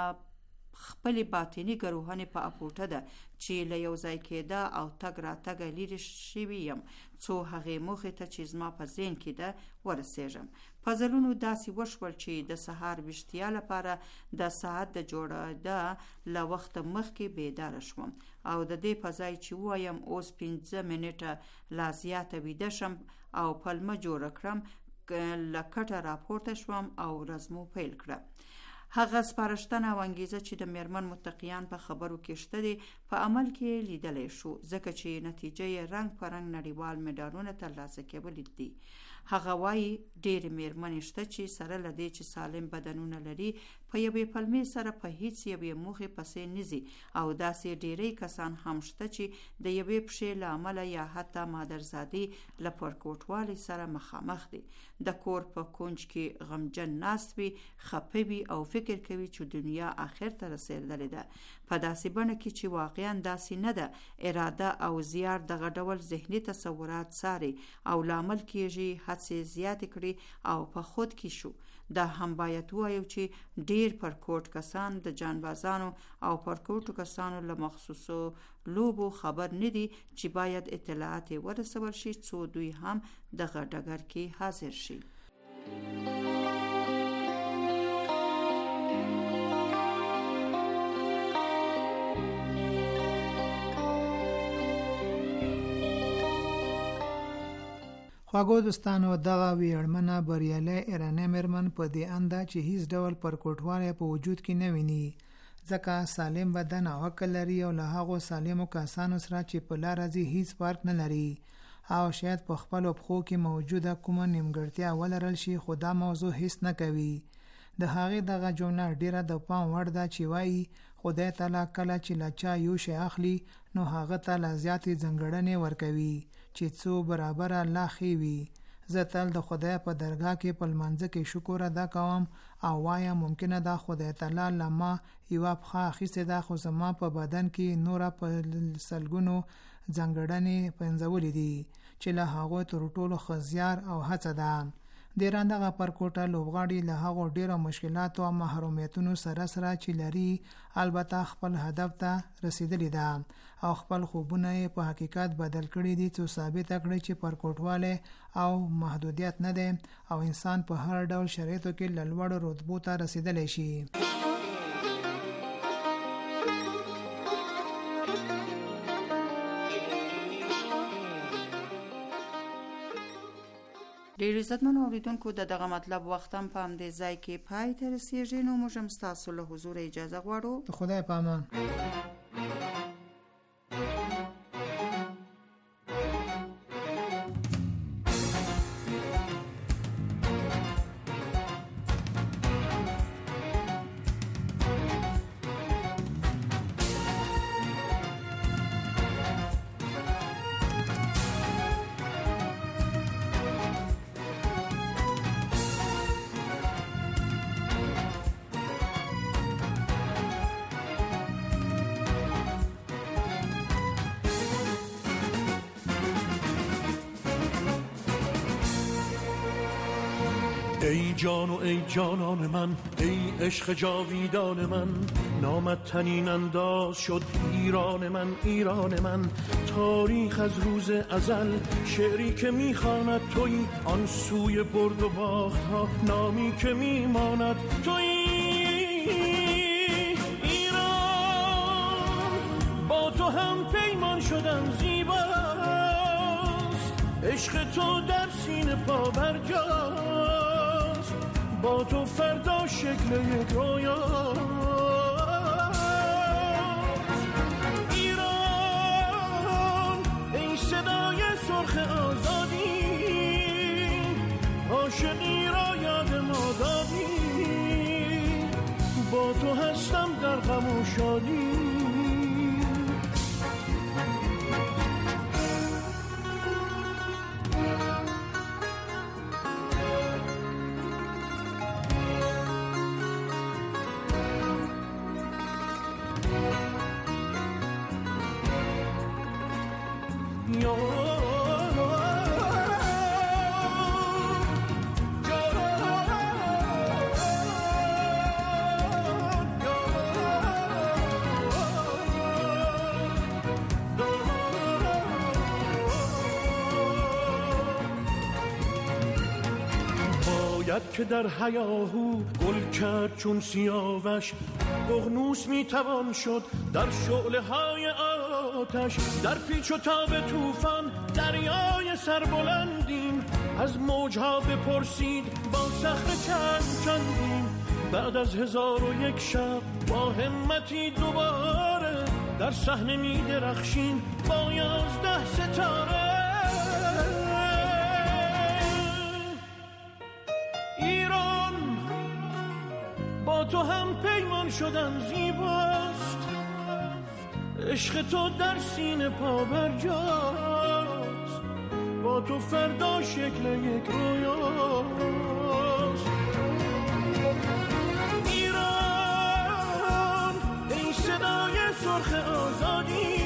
خپل باطنی ګروهنې په اپوټه ده چې له یو ځای کېده او تګ را تګ لري شوی یم څو هغه موخې ته چې زما په ذهن کې ده ورسېږم. په ځلونو داسې وشول چې د سهار ویشتیا لپاره د ساعت د جوړېده له وخت مخکې بیداره شوم او د دې په ځای چې وایم اوس پنځه منټه لا زیاته ویده شم او پلمه جوړه کړم له کټه راپورته شوم او ورځ مو پیل کړه. هغه سپارښتنه او انګیزه چې د میرمن متقیان په خبرو کې شته دي په عمل کې لیدلی شو ځکه چې نتیجه یې رنګ په رنګ نړیوال مډالونه ترلاسه کول دي. هغه وایي ډېرې میرمنې شته چې سره له دې چې سالم بدنونه لري په یوې پلمې سره په هیڅ یوې موخې پسې نځي او داسې ډېری کسان هم شته چې د یوې پښې له امله یا حتی مادرزادي له پرکوټوالي سره مخامخ دي. د کور په کونج کې غمجن ناست وي خفه وي او فکر کوي چې دنیا آخر ته رسېدلې ده. په داسې بڼه کې چې واقعا داسې نه ده. اراده او زیار دغه ډول ذهني تصورات ساري او لامل کېږي هڅې زیاتې کړي او په خود کې شو. دا هم باید وایو چې ډیر پرکوټ کسان د جانبازانو او پرکوټو کسانو له مخصوصو لوبو خبر نه دي چې باید اطلاعات ورسول شي څو دوی هم دغه ډګر کې حاضر شي. خواږو دوستانو دغه ویړمنه بریالۍ ایرانۍ میرمن په دې انده چې هیڅ ډول پرکوټوالی په وجود کې نه ویني ځکه سالم بدن او عقل لري او له هغو سالمو کسانو سره چې په لاره ځي هیڅ فرق نه لري او شاید په خپلو پښو کې موجوده کومه نیمګړتیا ولرل شي خو دا موضوع هیڅ نه کوي. د هغې دغه جمله ډیره د پام وړ ده چې وایي خدای تعالی کله چې له چا یو شی اخلي نو هغه ته لا زیاتې ځانګړنې ورکوي چې څو برابره لا ښې وي. زه تل د خدای په درګاه کې په لمانځه کې شکر ادا کوم او وایم ممکنه ده خدای تعالی له ما یوه پښه اخیستې ده خو زما په بدن کې نوره په سلګونو ځانګړنې پنځولې دي چې له هغو تر ټولو ښه زیار او هڅه ده. ډیران دغه پرکوټه لوبغاړي له هغو ډیرو مشکلاتو او محرومیتونو سره سره چې لري البته خپل هدف ته رسیدلی ده او خپل خوبونه یې په حقیقت بدل کړي دي څو ثابت کړي چې پرکوټواله او محدودیت نه ده او انسان په هر ډول شرایطو کې له لوړو رتبو ته رسیدلی شي. ډیر عزتمنو اوریدونکو د دغه مطلب وخت هم په همدې ځای کې پای ته رسیږي نو موږ هم ستاسو له حضور اجازه غواړو. خدای په امان. ای جان و ای جانان من ای عشق جاویدان من نامت تنین انداز شد ایران من ایران من. تاریخ از روز ازل شعری که میخواند تویی، آن سوی برد و باخت ها نامی که میماند تویی. ایران با تو هم پیمان شدم زیباست، عشق تو در سینه پا برجاست، با تو فردا شکل یک رویاست. ایران ای صدای سرخ آزادی، عاشقی را یاد ما دادی، با تو هستم در غم و شادی. که در هیاهو گل کرد چون سیاوش، ققنوس میتوان شد در شعله های آتش. در پیچ و تاب طوفان دریای سربلندیم، از موجها بپرسید با صخره چند چندیم. بعد از هزار و یک شب با همتی دوباره، در صحنه میدرخشیم با یازده ستاره. ایران با تو هم پیمان شدم زیباست، عشق تو در سینه پا برجاست، با تو فردا شکل یک رویاست. ایران ای صدای سرخ آزادی،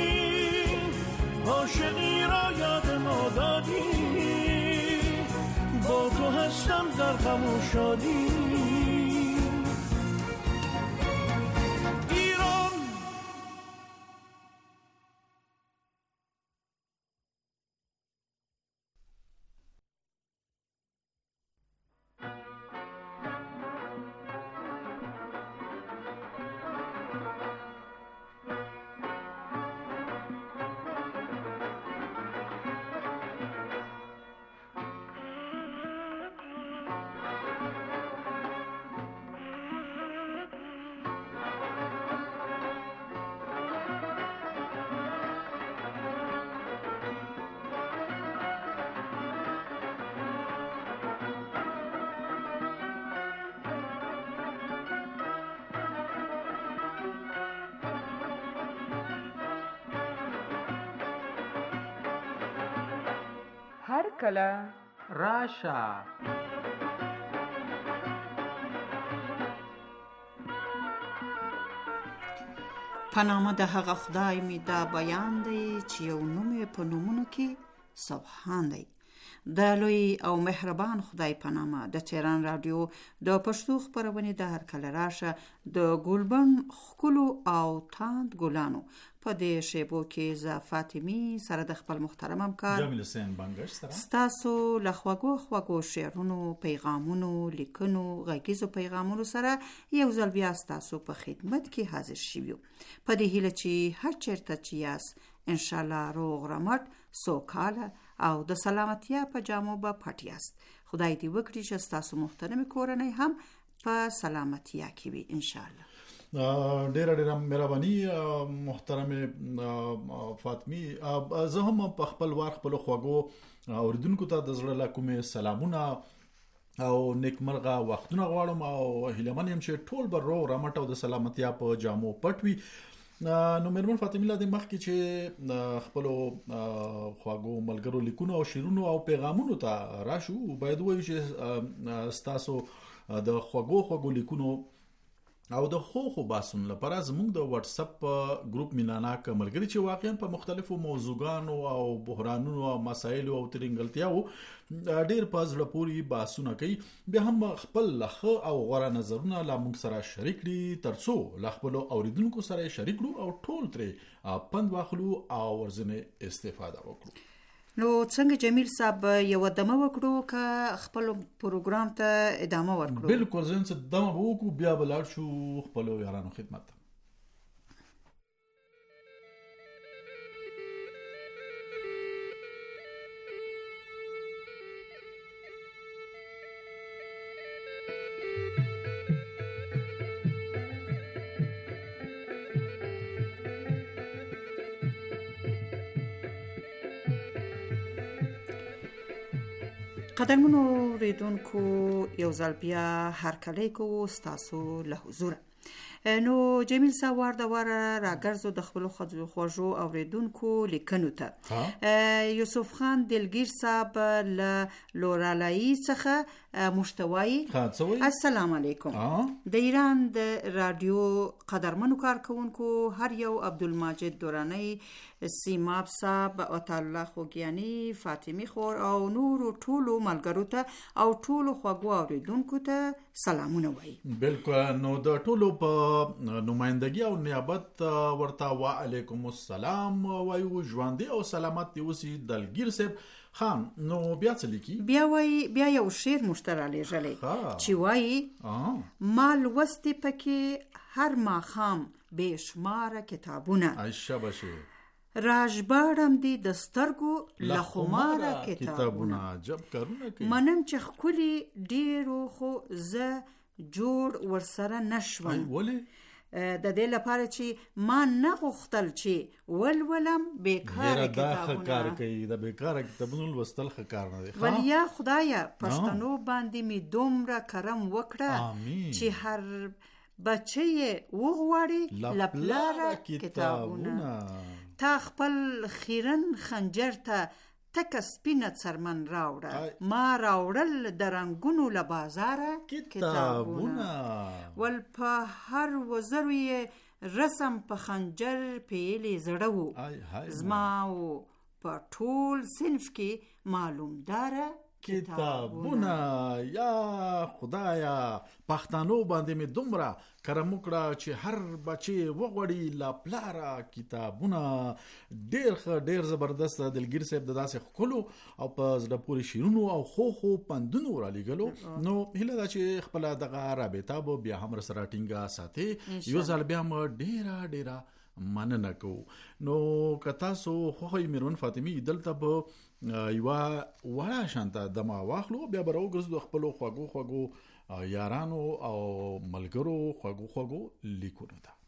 عاشقی را یاد ما دادی، با تو هستم در غم و شادی. ایران هر کله راشه. په نامه د هغه خدای می دا بیان دی چې یو نوم په نومونو کې سبحان دی. د لوی او مهربان خدای په نامه د تهران رادیو د پښتو خپرونې د هر کله راشه د ګلبن خکلو او تاند ګلانو په دې شیبو کې ز فاطمی سره د خپل محترم همکار جمیل حسین بنگش سره ستاسو لخواګو خواګو شعرونو، پیغامونو، لیکنو، غږیزو پیغامونو سره یو ځل بیا ستاسو په خدمت کې حاضر شویو. په دې هیله چې هر چیرته چې یاست ان شاء الله روغ رمټ سوکاله او د سلامتیا په جامو به پټ یاست. خدای دې وکړي چې ستاسو محترم کورنۍ هم په سلامتیا کې وي ان شاء الله. ډیر ډیر مهرباني محترم فاطمی. زه هم په خپل وار خپل خواګو اوریدونکو ته د زړه له کومې سلامونه او نیکمرغه وختونه غواړم او هیلمن يم چې ټول بر روغ رمټ او د سلامتیا په جامو پټ وي. نو مېرمن فاطمه له مخ کې چې خپل خواګو ملګرو لیکونو او شیرونو او پیغامونو ته راشو، باید وایو چې تاسو د خواګو خواګو لیکونو او د خو خو باسون لپاره زموږ د واتس اپ ګروپ میناناک ملګری چې واقعا په مختلفو موضوعګانو او بحرانونو او مسایلو او ترنګلتیاو ډیر په زړه پوري باسونه کوي به هم خپل لخه او غوړه نظرونه لا موږ سره شریک دي ترڅو لخپل اوریدونکو سره شریک کړو او ټول ترې پند واخلو او ورزنه استفاده وکړو. نو څنګه جمیل صاحب یو دمه وکړو که خپل پروګرام ته ادامه ورکړو؟ بالکل زين څه دمه وکړو بیا بلار شو خپل یارانو خدمت. قدرمنو ریدونکو یو ځل بیا هرکلی کوو ستاسو له حضوره. نو جمیل صاحب وار د واره راګرځو د خپلو خوږو اوریدونکو لیکنو ته. یوسف خان دلگیر صاحب له لورالایي څخه محتوایی السلام علیکم. د ایران د رادیو قدرمنو کارکونکو هر یو عبدالماجد دورانی، سیماب صاحب، عطا الله خوږیاني، فاطمی خور او نور ټولو ملګرو ته او ټولو خوږو اوریدونکو ته سلامونه وایي. بالکل. نو د ټولو په نمائندګي او نیابت ورته وعلیکم السلام وایو. ژوندۍ او سلامت دی اوسې دلگیر صاحب خان. نو بیا څه لیکي؟ بیا وایي بیا یو شعر مشتره لېږلی چې وایي ما لوستې پکې هر ماښام بې شماره کتابونه عشبشه راژباړم دي د سترګو له خماره کتابونه. عجب کارونه کوي. منم چې ښکلي ډېرو خو زه جوړ ورسره نشوم. ولې؟ د دې لپاره چې ما نه غوښتل چې ولولم بیکاره کتابونه. کار کوي د بیکاره کتابونو لوستل ښه کار نه دی. ولیا خدایا پښتنو باندې می دومره کرم وکړه چې هر بچی وغواړي لپلاره کتابونه. تا خپل خیرن خنجر ته تک سپینه څرمن راوړه، ما راوړل د رنگونو له بازاره کتابونه. ول په هر وزرو یې رسم په خنجر پیلې زړه وو، زما و په ټول صنف کې معلوم داره کتابونه. یا خدایا پښتنو باندې می دومره کرم وکړه چې هر بچي وغوړي لا پلاره کتابونه. ډیر ښه ډیر زبردست دلگیر صاحب د داسې ښکلو او په زړه پورې شیرونو او خو خو پندونو را لیږلو. نو هیله ده چې خپله دغه رابطه به بیا هم سره ټینګه ساتي. یو ځل بیا هم ډیره ډیره مننه کوو. نو که تاسو خوښوئ میرمن فاطمي دلته به یوه وړه شانته دمه واخلو، بیا به راوګرځو خپلو خوږو خوږو یارانو او ملګرو خوږو خوږو لیکونو ته.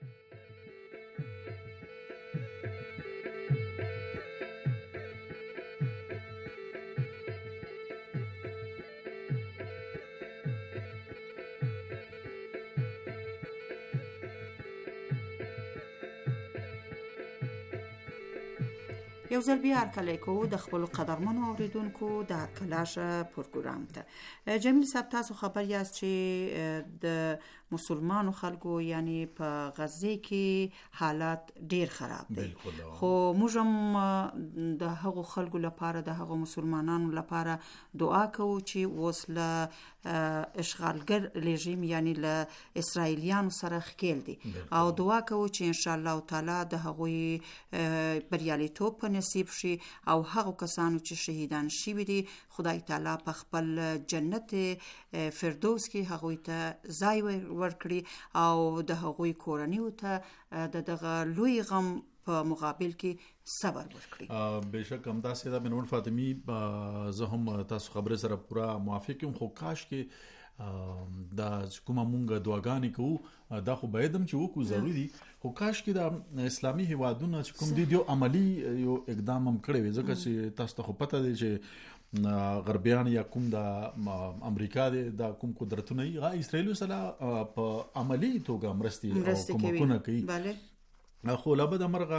یو ځل بیا هرکلی کوو د خپلو قدرمنو اوریدونکو د هرکلاشه پروګرام ته. جمیل صاحب تاسو خبر یاست چې د مسلمانو خلکو یعنی په غزه کې حالات ډیر خراب دي. خو موږ هم د هغو خلکو لپاره د هغو مسلمانانو لپاره دعا کوو چې اوس له اشغالګر رژیم یعنی له اسرائیلیانو سره ښکیل دي او دعا کوو چې ان شاء الله تعالی د هغوی بریالیتوب په نصیب شي او هغو کسانو چې شهیدان شوي دي خدای تعالی په خپل جنت فردوس کې هغوی ته ځای ورکړي او د هغوی کورنیو ته د دغه لوی غم په مقابل کې صبر ورکړي. بهشکه هم داسې ده میرمن فاطمي، زه هم تاسو خبره سره پوره موافق یم. خو کاش کې دا کومه مونږ دعاګانې کوو دا خو باید هم چې وکړو ضروري دي، خو کاش کې د اسلامي هیوادونو چې کوم دي یو عملی یو اقدام هم کړی وي، ځکه چې تاسو ته خو پته دی چې غربیان یا کوم د امریکا د کوم قدرتونه یې اسرائیل سره په عملی توګه مرستې او کومکونه کوي. خو لابد مرغه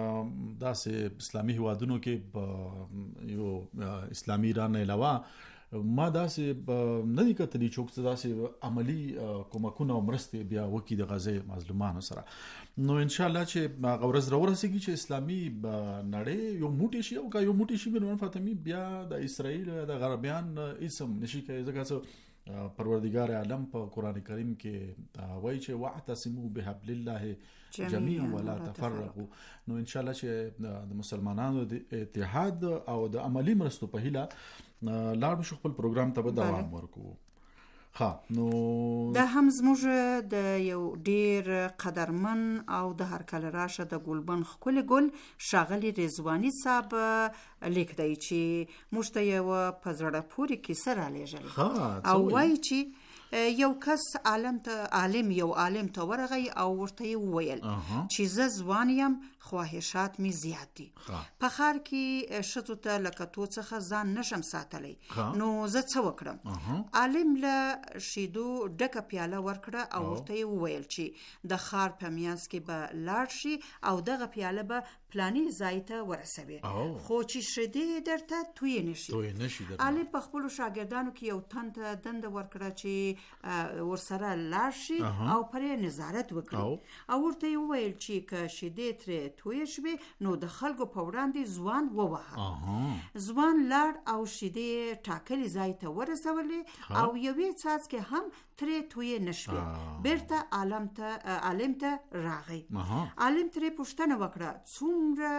داسې اسلامي هیوادونو کې یو اسلامي ایران علاوه ما داسې نه دي کتلی چې داسې عملی کومکونه او مرستې بیا وکړي د غزې مظلومانو سره. نو ان شاء الله چې هغه ورځ راورسېږي چې اسلامي نړۍ یو موټی شي او که یو موټی شي میرمن فاطمي بیا د اسرائیل د غربیان اسم نشي کوي. ځکه څه پروردگار عالم په قران کریم کې وایي چې واعتصموا بحبل الله جميعا ولا تفرقوا. نو ان شاء الله چې د مسلمانانو د اتحاد او د عملی مرستو په هیله لاړ شو خپل پروګرام ته به دوام ورکو. ها نو دا هم زموږ د یو ډیر قدرمن او د هر کله راشه د ګلبن خپل ګل شاغلی رضوانی صاحب لیک دی چې موږ ته یو په زړه پورې کیسه را لېږل او وایي چې یو کس عالم ته عالم یو عالم ته ورغی او ورته وویل چې زه ځوان یم خواهشات می زیات دي په ښار کې ښځو ته لکه تو څخه ځان نشم ساتلی نو زه څه وکړم. عالم له شیدو ډکه پیاله ورکړه او ورته وویل چې د ښار په میانځ کې به لاړ شي او دغه پیاله به پلاني ځای ته ورسوي خو چې شیدې درته توی نشي. عالم په خپلو شاګردانو کې یو تن ته دنده ورکړه چې ورسره لاړ شي او پرې نظارت وکړي او ورته وویل چې که شیدې ترې توی شوي نو د خلکو په وړاندې ځوان ووهه. ځوان لاړ او شیدې ټاکلي ځای ته ورسولې او یوې څاڅکې هم ترې توی نشوي. بیرته عالم ته عالم ته راغی. عالم ترې پوښتنه وکړه څومره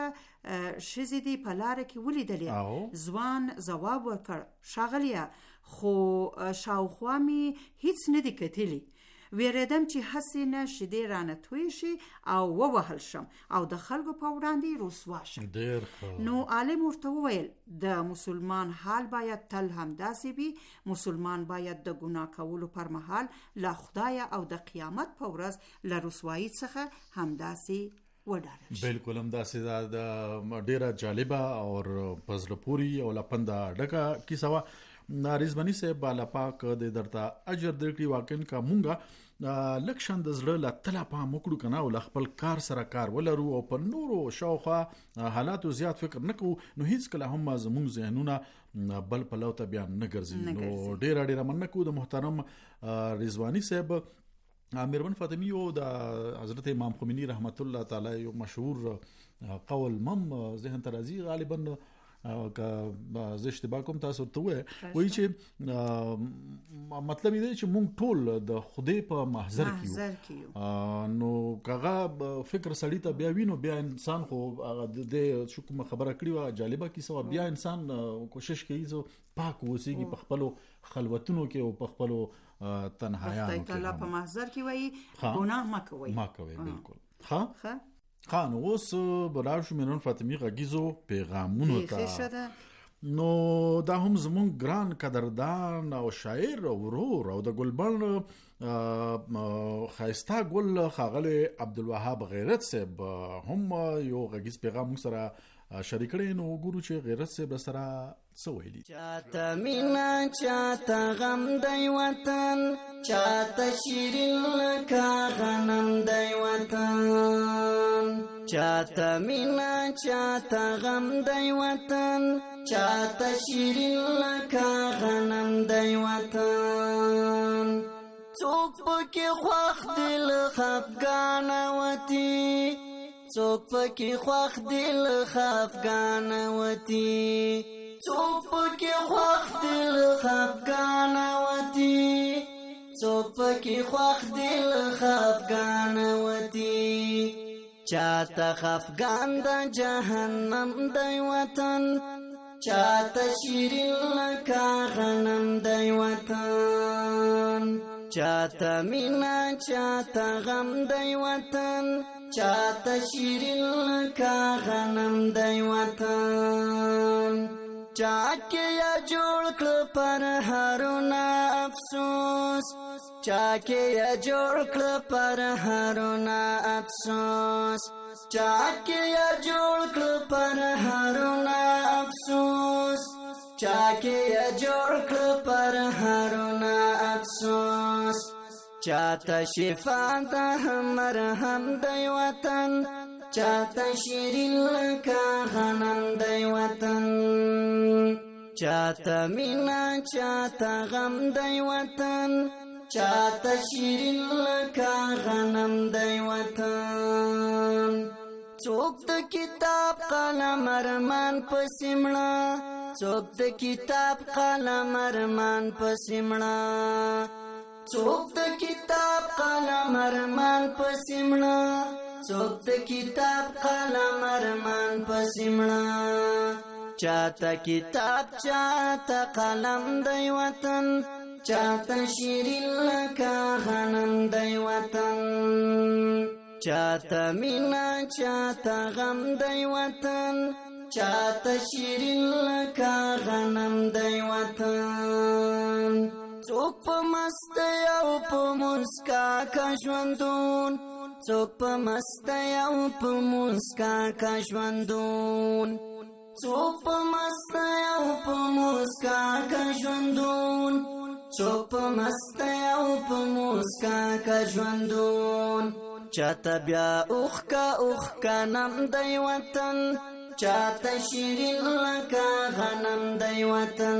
ښځې دې په لاره کې ولیدلې؟ ځوان ځواب ورکړ ښاغلیه خو شاوخوا مې هیڅ نه دي کتلي. ویریدم چې هسې نه شیدې رانه توی شي او ووهل شم او د خلکو په وړاندې رسوا شم. نو عالم ورته وویل د مسلمان حال باید تل همداسې وي. مسلمان باید د ګناه کولو پر مهال له خدایه او د قیامت په ورځ له رسوایي څخه همداسې وډارل شي. بالکل همداسې د ډیره جالبه او پزله پوری او لپنده ډکه کیسه وه. رضوانی صاحب بالا پاک د درته اجر درکړي. واقعا کا مونږه لکشن د زړه لا تلا پام وکړو کنه او خپل کار سره کار ولرو او په نورو شاوخه حالاتو زیات فکر نکو نو هیڅ کله هم زموږ ذهنونه بل په لوته بیا نه ګرځي. نو ډیر ډیر مننه د محترم رضوانی صاحب. میرمن فاطمی او د حضرت امام خمینی رحمت الله تعالی یو مشهور قول مم ذهن ترازی غالبا که زه اشتباه کوم تاسو ته وایي چې مطلب دی چې مونږ ټول د خدای په محضر کې یو. نو کاغه فکر سړی ته بیا وینو بیا انسان خو د شو کوم خبره کړې و جالبه کیسه بیا انسان کوشش کوي چې پاک وسیږي په خپل خلوتونو کې او په خپل تنهایانو کې. الله په محضر کې وایي ګناه ما کوي ما کوي بالکل. ها خان اوس بلار شو میرمن فاطمی غږیزو پیغامونو ته. نو دا هم زمون ګران قدردان او شاعر او ورور او د ګلبن خایستا ګل خاغله عبدالوهاب غیرت صاحب هم یو غږیز پیغام سره شریک کړي. نو ګورو چې غیرت صاحب سره څه ویلي. چاته مینا چاته غم دی وطن چاته شیرین لکه غنم دی وطن. چاته مینا چاته غم دی وطن چاته شیرین لکه غنم دی وطن. څوک پکې خوښ دل خفګان وتی څوک پکې خوښ دل خفګان وتی څوک پکې خوښ دل خفګان وتی څوک پکې خوښ دل خفګان وتی. چاته خفګان د جهنم دی وطن چاته شیرین لکه غنم دی وطن. چاته مینا چاته غم دی وطن چاته شیرین لکه غنم دی وطن. چاکه یا جوړ کړ پر هارونه افسوس چاکه یا جوړ کړ پر هارونه افسوس چاکه یا جوړ کړ پر هارونه افسوس چاکه یا جوړ کړ پر هارونه افسوس. چاته شفا د مرهم دی وطن چاته شیرین لکه غنم دی وطن. چاته مینا چاته غم دی وطن چاته شیرین لکه غنم دی وطن څوک د کتاب قلم ارمان پسې مړه څوک د کتاب قلم ارمان پسې مړه څوک د کتاب قلم ارمان پسې مړه څوک د کتاب قلم ارمان پسې مړه چاته کتاب چاته قلم دی وطن چاته شیرین لکه غنم دی وطن چاته مینا چاته غم دی وطن چاته شیرین لکه غنم دی وطن څوک په مستی او په مسکا کا ژوندون څوک په مستی او په مسکا کا ژوندون څوک په مستی او په مسکا کا ژوندون څوک په مستی او په مسکا کا ژوندون چاته بیا اوخ کا اوخ کا نم دی وطن چاته شیرین لکه غنم دی وطن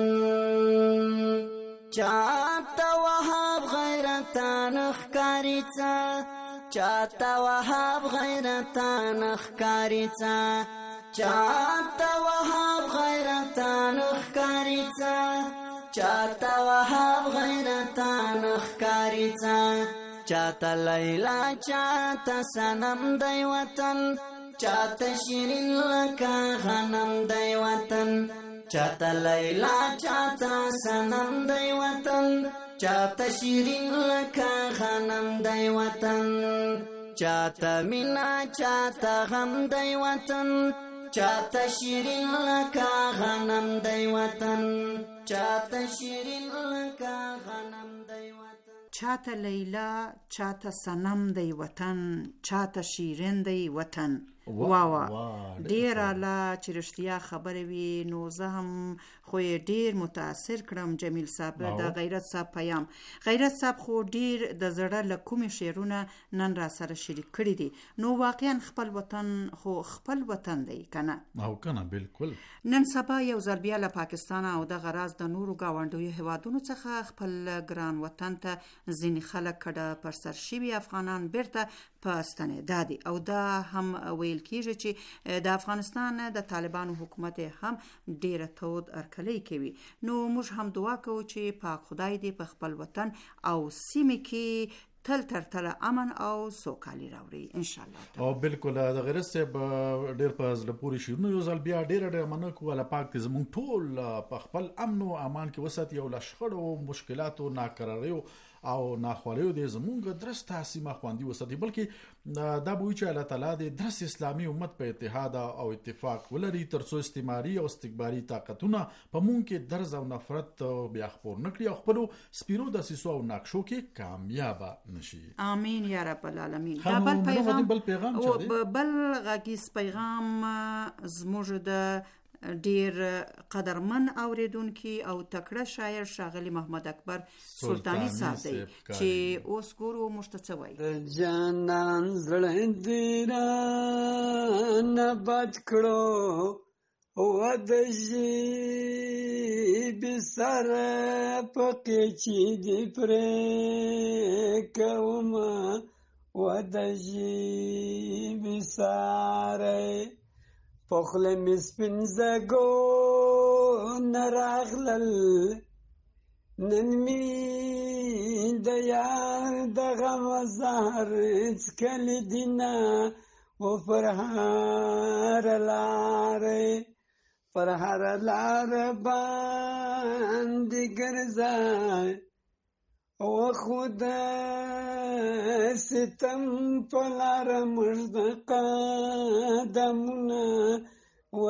چاته وهاب غیرتان ښکاریڅه چاته وهاب غیرتان ښکاریڅه چاته وهاب غیرتان ښکاریڅه چاته وهاب غیرتان ښکاریڅه چاته لیلا چاته سنم دی وطن چاته شیرین لکه غنم دی وطن چاته لیلا چاته سنم دی وطن چاته شیرین لکه غنم دی وطن چاته مینا چاته غم دی وطن چاته شیرین لکه غنم دی وطن چاته شیرین لکه غنم دی وطن چاته لیلا چاته سنم دی وطن چاته شیرین دی وطن واوا ډیر اعلی چې رښتیا خبره وي نو زه هم خو ډیر متاثر کړم جمیل صاحب د غیرت صاحب پیام غیرت صاحب خو ډیر د زړه له کومې شعرونه نن را سره شریک کړي دي نو واقعا خپل وطن خو خپل وطن دی کنه او کنه بالکل نن سبا یو ځل بیا له پاکستان او د غراز د نورو گاونډیو هیوادونو څخه خپل ګران وطن ته ځینې خلک کډه پر سر شوي افغانان بیرته په ستنېدا دي او دا هم ویل کیږي چې د افغانستان د طالبانو حکومت هم ډیره تود ارکلۍ کوي نو موږ هم دعا کوو چې پاک خدای دې په خپل وطن او سیمه کې تل تر تل امن او سوکالي راوړي ان شاء الله او بالکل د غیرت صاحب ډیر په ځل پوری شیرونو یو ځل بیا ډیر ډیر مننه کوله پاک دې زموږ ټول په خپل امن او امان کې وساتي او لشخړو مشکلاتو ناکراریو او ناخوالیو دې زموږ درسته سیمه خواندي وساتي بلکې دا به وي چې الله تعالی دې درس اسلامي امت په اتحاد او اتفاق ولري ترڅو استعماري او استکباري طاقتونه په مونږ کې درز او نفرت بیا خپور نکړي او خپل سپیرو د سیسو او نقشو کې کامیاب نشي امين یا رب العالمین دا بل پیغام بل پیغام او بل غږیز پیغام زموږ د ډیر قدرمن اوریدونکي او تکړه شاعر ښاغلی محمد اکبر سلطانی صاحب دی چې اوس ګورو مشتڅوي جانان زړه دې را نه بد کړو او د جی بسر پکې چې دې پرې کوم و د جی بسر پخل مسپن زگو نراغلل ننمی دیار دغم زهر چکل دینا و فرهار لاره فرهار لاره باندی گرزای و خود ستم پلار مجد قدمنا و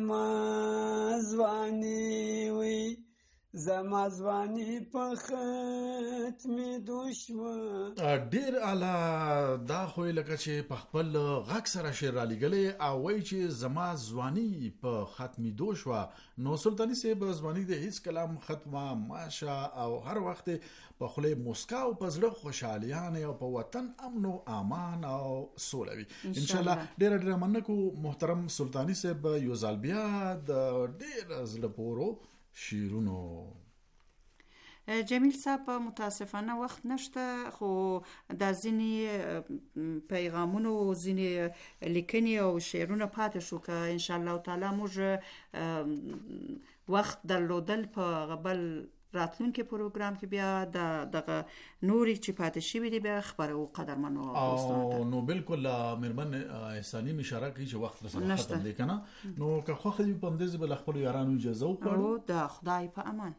زمازوانی وی زمازوانی په ختم دوشوا ډیر اعلی دا خو لکه چې په خپل غږ سره شعر را لګلې او وای چې زمازوانی په ختمي دوشوا نو سلطانی صاحب زوانی د هیڅ کلام ختمه ماشا او هر وخت په خله مسکا او په زړه خوشالیان او په وطن امن او امان او سولوي ان شاء الله ډیر ډیر مننه کو محترم سلطانی صاحب یو ځل بیا د ډیر زړه پورو شیرونو. جمیل صاحب متاسفانه وخت نشته، خو د ځینې پیغامونو او ځینې لیکنې او شعرونه پاتې شو که ان شاء الله تعالی موږ وخت درلودل په غبل راتلونکي پروګرام کې بیا د دغه نوري چې پاتې شوی دی بیا خبرو قدرمنو او نو بالکل مهربان احسانی مشاره کوي چې وخت رسنه ختم دی کنه. نو که خو خدای په اندازې بل خپل یارانو اجازه وکړو او د خدای په امان.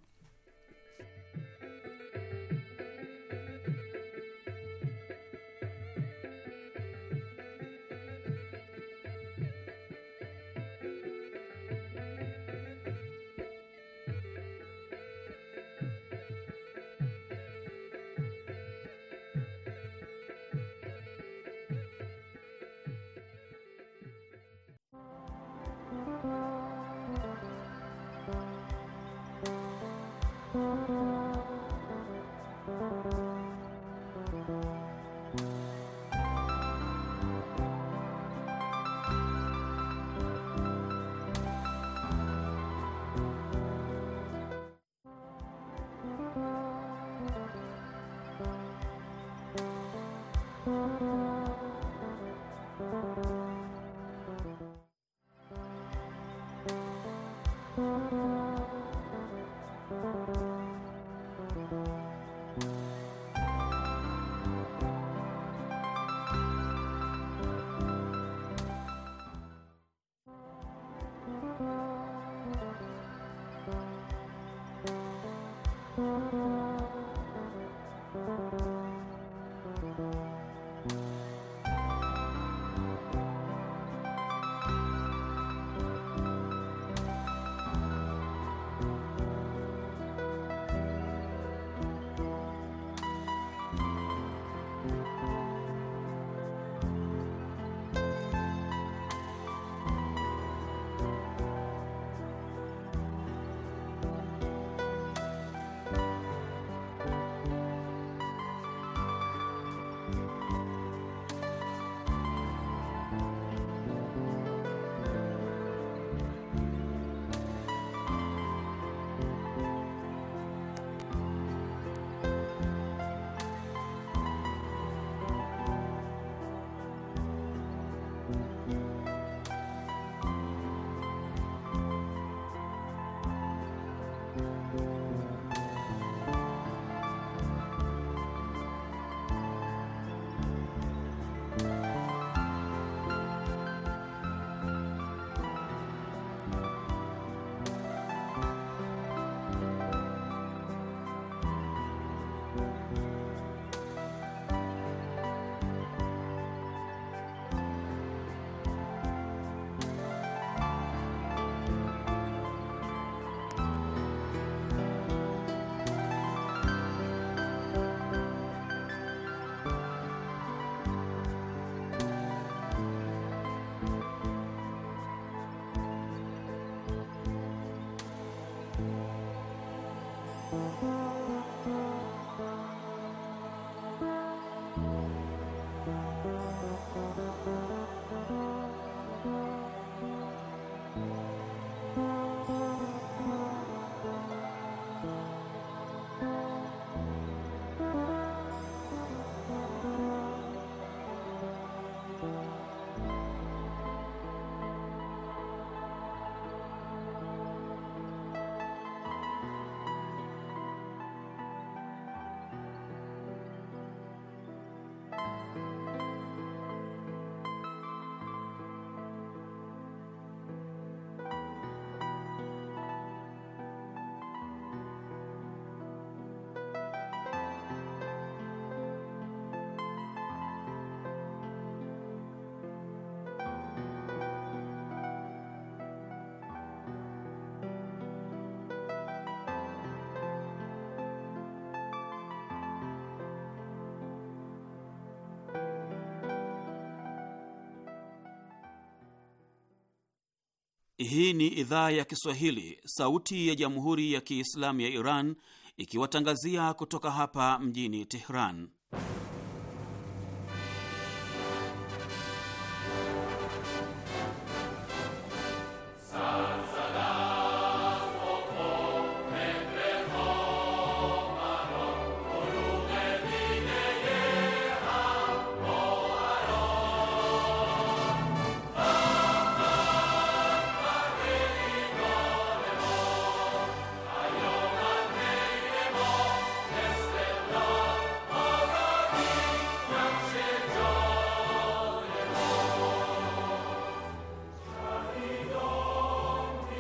Hii ni idhaa ya Kiswahili, sauti ya Jamhuri ya Kiislamu ya Iran, ikiwatangazia kutoka hapa mjini Tehran.